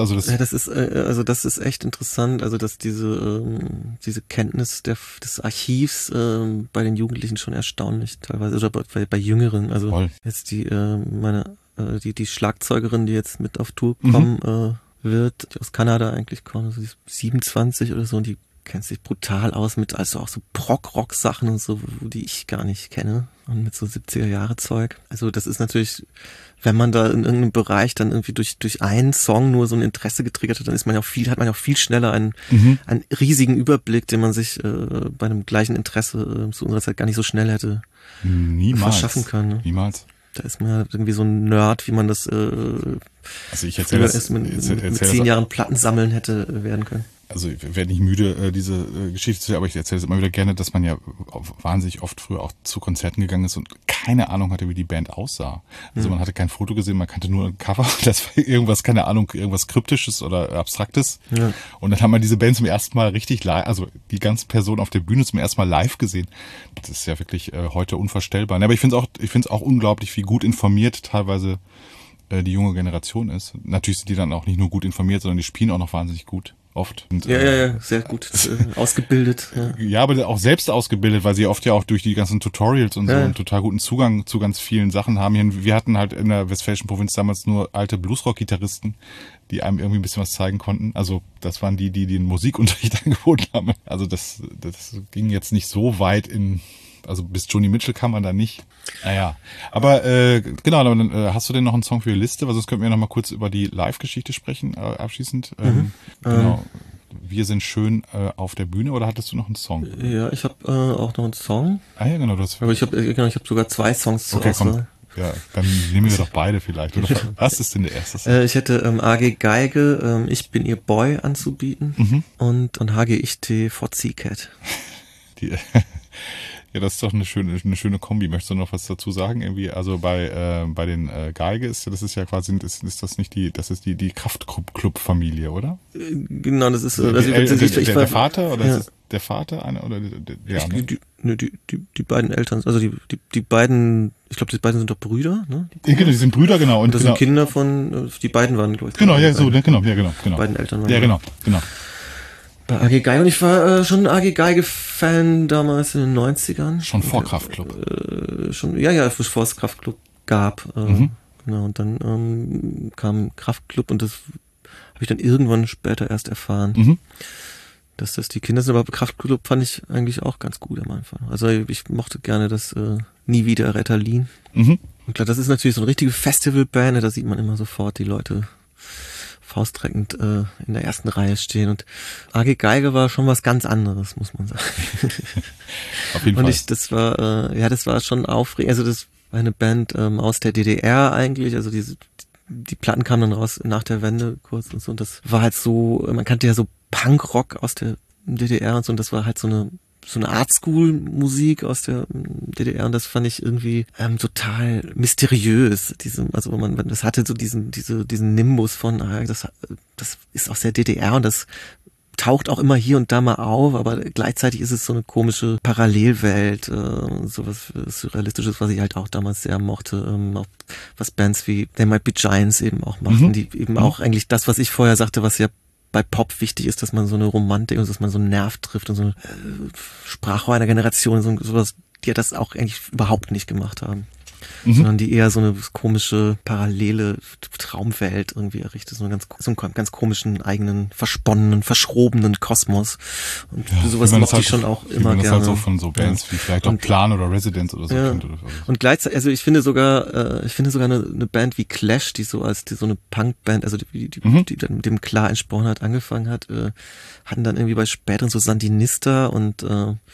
ist echt interessant, also dass diese Kenntnis des Archivs bei den Jugendlichen schon erstaunlich teilweise, oder bei Jüngeren. Also voll. Jetzt die Schlagzeugerin, die jetzt mit auf Tour kommen wird, die aus Kanada eigentlich kommt, also die ist 27 oder so, und die kennt sich brutal aus mit also auch so Prog-Rock-Sachen und so, die ich gar nicht kenne, und mit so 70er-Jahre-Zeug. Also das ist natürlich, wenn man da in irgendeinem Bereich dann irgendwie durch einen Song nur so ein Interesse getriggert hat, dann hat man ja auch viel schneller einen riesigen Überblick, den man sich bei einem gleichen Interesse zu unserer Zeit gar nicht so schnell hätte verschaffen können. Ne? Niemals. Da ist man ja irgendwie so ein Nerd, wie man das ich erzähle das mit 10 Jahren Platten sammeln hätte werden können. Also ich werde nicht müde, diese Geschichte zu hören, aber ich erzähle es immer wieder gerne, dass man ja wahnsinnig oft früher auch zu Konzerten gegangen ist und keine Ahnung hatte, wie die Band aussah. Also man hatte kein Foto gesehen, man kannte nur ein Cover, das war irgendwas Kryptisches oder Abstraktes. Ja. Und dann haben wir diese Band zum ersten Mal richtig live, also die ganzen Personen auf der Bühne zum ersten Mal live gesehen. Das ist ja wirklich heute unvorstellbar. Aber ich finde es auch unglaublich, wie gut informiert teilweise die junge Generation ist. Natürlich sind die dann auch nicht nur gut informiert, sondern die spielen auch noch wahnsinnig gut. Oft. Und, ja, sehr gut ausgebildet. Ja, aber auch selbst ausgebildet, weil sie oft ja auch durch die ganzen Tutorials und so einen total guten Zugang zu ganz vielen Sachen haben. Wir hatten halt in der westfälischen Provinz damals nur alte Bluesrock-Gitarristen, die einem irgendwie ein bisschen was zeigen konnten. Also das waren die den Musikunterricht angeboten haben. Also das ging jetzt nicht so weit in Also bis Joni Mitchell kann man da nicht. Naja, aber genau, dann hast du denn noch einen Song für die Liste? Weil sonst könnten wir noch mal kurz über die Live-Geschichte sprechen, abschließend. Genau. Wir sind schön auf der Bühne, oder hattest du noch einen Song? Ja, ich habe auch noch einen Song. Ah ja, genau. Aber ich hab sogar 2 Songs zur Auswahl. Komm. Ja, dann nehmen wir doch beide vielleicht. Oder? Was ist denn der erste Song? Ich hätte AG Geige, Ich bin ihr Boy anzubieten und HG Ichte Fotzi-Cat. Ja, das ist doch eine schöne Kombi. Möchtest du noch was dazu sagen? Irgendwie, also bei den Geige ist ja quasi, ist das nicht die Kraftclub-Familie, oder? Genau, das ist der Vater oder ist es der Vater oder die beiden Eltern, also die beiden, ich glaube, die beiden sind doch Brüder, ne? Genau, die sind Brüder, genau. Und das sind Kinder von, die beiden waren, glaube ich. Genau, ja, so, genau. Die beiden Eltern waren. Ja, genau. Bei AG Geige, und ich war schon AG Geige-Fan damals in den 90ern. Schon vor Kraftklub. Bevor es Kraftklub gab. Genau, und dann kam Kraftklub und das habe ich dann irgendwann später erst erfahren, dass das die Kinder sind. Aber Kraftklub fand ich eigentlich auch ganz gut am Anfang. Also ich mochte gerne das Nie wieder Ritalin. Und klar, das ist natürlich so eine richtige Festivalband, da sieht man immer sofort die Leute faustreckend in der ersten Reihe stehen, und AG Geige war schon was ganz anderes, muss man sagen. Auf jeden Fall. Und das war schon aufregend. Also das war eine Band aus der DDR eigentlich, also die Platten kamen dann raus nach der Wende kurz und so, und das war halt so, man kannte ja so Punkrock aus der DDR und so, und das war halt so eine Artschool-Musik aus der DDR, und das fand ich irgendwie total mysteriös. Das hatte so diesen Nimbus von, das ist aus der DDR und das taucht auch immer hier und da mal auf, aber gleichzeitig ist es so eine komische Parallelwelt, sowas Surrealistisches, was ich halt auch damals sehr mochte, auch was Bands wie They Might Be Giants eben auch machten, die eben auch eigentlich das, was ich vorher sagte, was ja bei Pop wichtig ist, dass man so eine Romantik und dass man so einen Nerv trifft und so eine Sprachrohr einer Generation, sowas, die ja das auch eigentlich überhaupt nicht gemacht haben. Sondern die eher so eine komische, parallele Traumwelt irgendwie errichtet, so einen ganz komischen, eigenen, versponnenen, verschrobenen Kosmos. Und sowas mochte ich schon auch immer gerne. Das halt so von so Bands wie vielleicht auch Plan oder Residence oder so kennt. Oder so. Und gleichzeitig, also ich finde sogar eine Band wie Clash, die so eine Punkband, also die dann mit dem klar entsprochen hat, angefangen hat, hatten dann irgendwie bei späteren so Sandinista und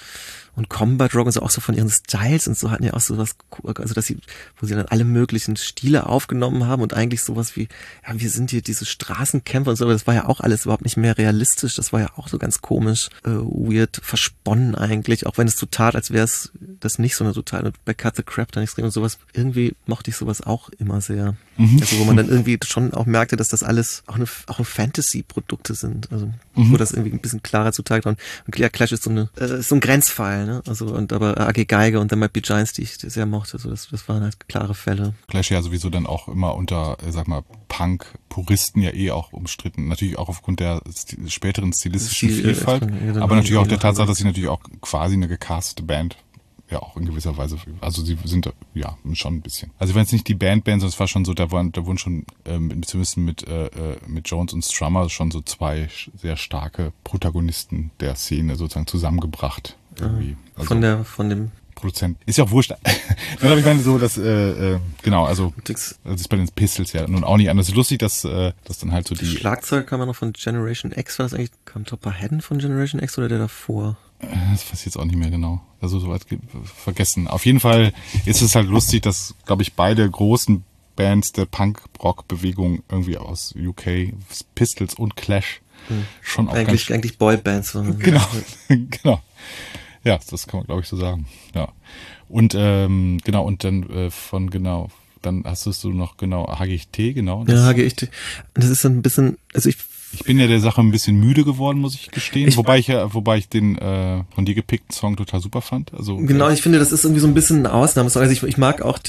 Combat Rock und so auch so von ihren Styles und so hatten ja auch sowas, also wo sie dann alle möglichen Stile aufgenommen haben und eigentlich sowas wie, ja, wir sind hier diese Straßenkämpfer und so, aber das war ja auch alles überhaupt nicht mehr realistisch, das war ja auch so ganz komisch, weird, versponnen eigentlich, auch wenn es so tat, als wäre es das nicht so eine total, und bei Cut the Crap dann extrem und sowas, irgendwie mochte ich sowas auch immer sehr. Also wo man dann irgendwie schon auch merkte, dass das alles auch Fantasy-Produkte sind, also wo das irgendwie ein bisschen klarer zutage kommt. Und ja, Clash ist so ein Grenzfall, ne? Also aber AG Geige und There Might Be Giants, die ich sehr mochte, also das waren halt klare Fälle. Clash ja sowieso dann auch immer unter, sag mal, Punk-Puristen ja auch umstritten, natürlich auch aufgrund der späteren stilistischen Vielfalt, aber natürlich auch der Tatsache, dass sie natürlich auch quasi eine gecastete Band ja auch in gewisser Weise, also sie sind ja schon ein bisschen. Also wenn es nicht die Band, sondern es war schon so, da wurden schon zumindest mit Jones und Strummer schon so 2 sehr starke Protagonisten der Szene sozusagen zusammengebracht. Irgendwie. Also von dem Produzent. Ist ja auch wurscht. Dann habe ich meine so, dass genau, also das ist bei den Pistols ja nun auch nicht anders. Es ist lustig, dass dann halt so die Schlagzeug kam ja noch von Generation X, war das eigentlich, kam Topper Hedden von Generation X oder der davor? Das weiß ich jetzt auch nicht mehr genau. Also soweit vergessen. Auf jeden Fall ist es halt lustig, dass, glaube ich, beide großen Bands der Punk-Rock-Bewegung irgendwie aus UK, Pistols und Clash, schon auch eigentlich Boybands. Genau, genau. Ja, das kann man, glaube ich, so sagen. Ja. Und genau, und dann dann hast du noch HGT, genau. Ja, HGT. Das ist ein bisschen, also ich bin ja der Sache ein bisschen müde geworden, muss ich gestehen. Wobei ich den von dir gepickten Song total super fand. Also genau, ich finde, das ist irgendwie so ein bisschen eine Ausnahmesong. Also ich mag auch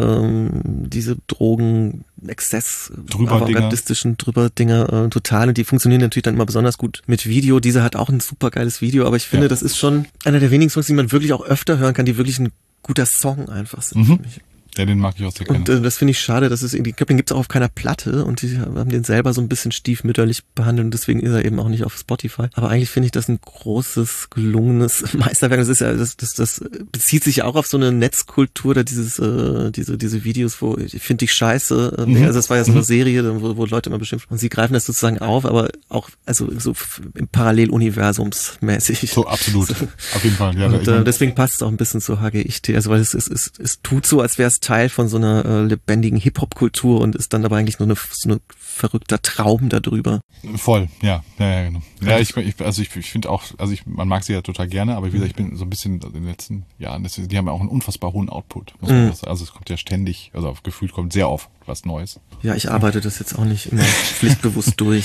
diese Drogen-Exzess, avantgardistischen Drüber-Dinger total. Und die funktionieren natürlich dann immer besonders gut mit Video. Diese hat auch ein super geiles Video, aber ich finde, das ist schon einer der wenigen Songs, die man wirklich auch öfter hören kann, die wirklich ein guter Song einfach sind für mich. Ja, den mag ich auch sehr gerne. Und das finde ich schade, dass es irgendwie, ich glaube, den gibt es auch auf keiner Platte und die haben den selber so ein bisschen stiefmütterlich behandelt und deswegen ist er eben auch nicht auf Spotify. Aber eigentlich finde ich das ein großes, gelungenes Meisterwerk. Das ist ja, das bezieht sich ja auch auf so eine Netzkultur, da diese Videos, wo ich finde dich scheiße. Also das war ja so eine Serie, wo Leute immer beschimpft und sie greifen das sozusagen auf, aber auch also so im Paralleluniversumsmäßig. So absolut, auf jeden Fall. Ja, und deswegen passt es auch ein bisschen zu HGIT, also weil es tut so, als wäre es Teil von so einer lebendigen Hip-Hop-Kultur und ist dann aber eigentlich nur so eine verrückter Traum darüber. Voll, ja, genau. Ja, ich finde auch, man mag sie ja total gerne, aber wie gesagt, ich bin so ein bisschen in den letzten Jahren, die haben ja auch einen unfassbar hohen Output. Also es kommt ja ständig, also auf Gefühl kommt sehr oft was Neues. Ja, ich arbeite das jetzt auch nicht immer pflichtbewusst durch.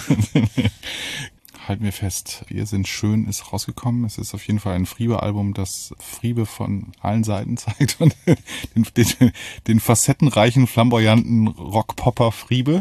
Halten wir fest, Wir sind schön ist rausgekommen. Es ist auf jeden Fall ein Friebe-Album, das Friebe von allen Seiten zeigt und den facettenreichen, flamboyanten Rockpopper Friebe.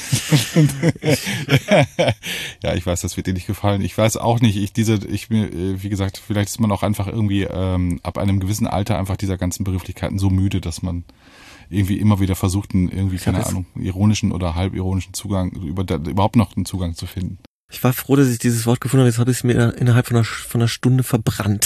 Ja, ich weiß, das wird dir nicht gefallen. Ich weiß auch nicht, wie gesagt, vielleicht ist man auch einfach irgendwie ab einem gewissen Alter einfach dieser ganzen Begrifflichkeiten so müde, dass man irgendwie immer wieder versucht, keine Ahnung, ironischen oder halbironischen Zugang, überhaupt noch einen Zugang zu finden. Ich war froh, dass ich dieses Wort gefunden habe. Jetzt habe ich es mir innerhalb von einer Stunde verbrannt.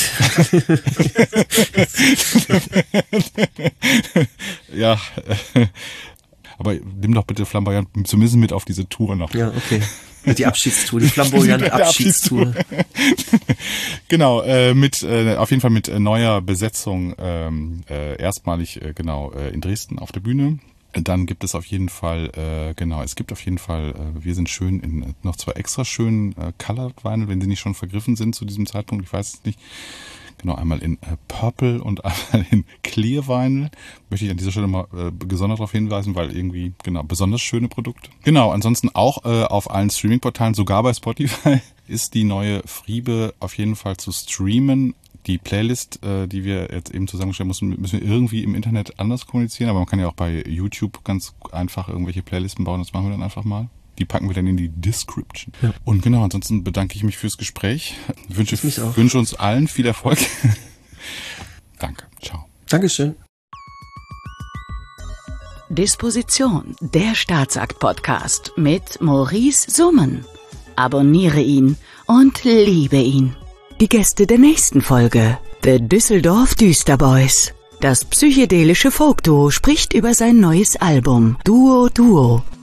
Ja, aber nimm doch bitte flamboyant zumindest mit auf diese Tour noch. Ja, okay. Die Abschiedstour, die flamboyante Abschiedstour. Genau, auf jeden Fall mit neuer Besetzung erstmalig in Dresden auf der Bühne. Dann gibt es auf jeden Fall, Wir sind schön in noch 2 extra schönen Colored Vinyl, wenn sie nicht schon vergriffen sind zu diesem Zeitpunkt, ich weiß es nicht. Genau, einmal in Purple und einmal in Clear Vinyl. Möchte ich an dieser Stelle mal gesondert darauf hinweisen, weil irgendwie, besonders schöne Produkte. Genau, ansonsten auch auf allen Streaming-Portalen, sogar bei Spotify, ist die neue Friebe auf jeden Fall zu streamen. Die Playlist, die wir jetzt eben zusammenstellen müssen wir irgendwie im Internet anders kommunizieren, aber man kann ja auch bei YouTube ganz einfach irgendwelche Playlisten bauen, das machen wir dann einfach mal. Die packen wir dann in die Description. Ja. Und genau, ansonsten bedanke ich mich fürs Gespräch. Wünsche uns allen viel Erfolg. Danke, ciao. Dankeschön. Disposition, der Staatsakt-Podcast mit Maurice Summen. Abonniere ihn und liebe ihn. Die Gäste der nächsten Folge: The Düsseldorf Düsterboys. Das psychedelische Folkduo spricht über sein neues Album Duo Duo.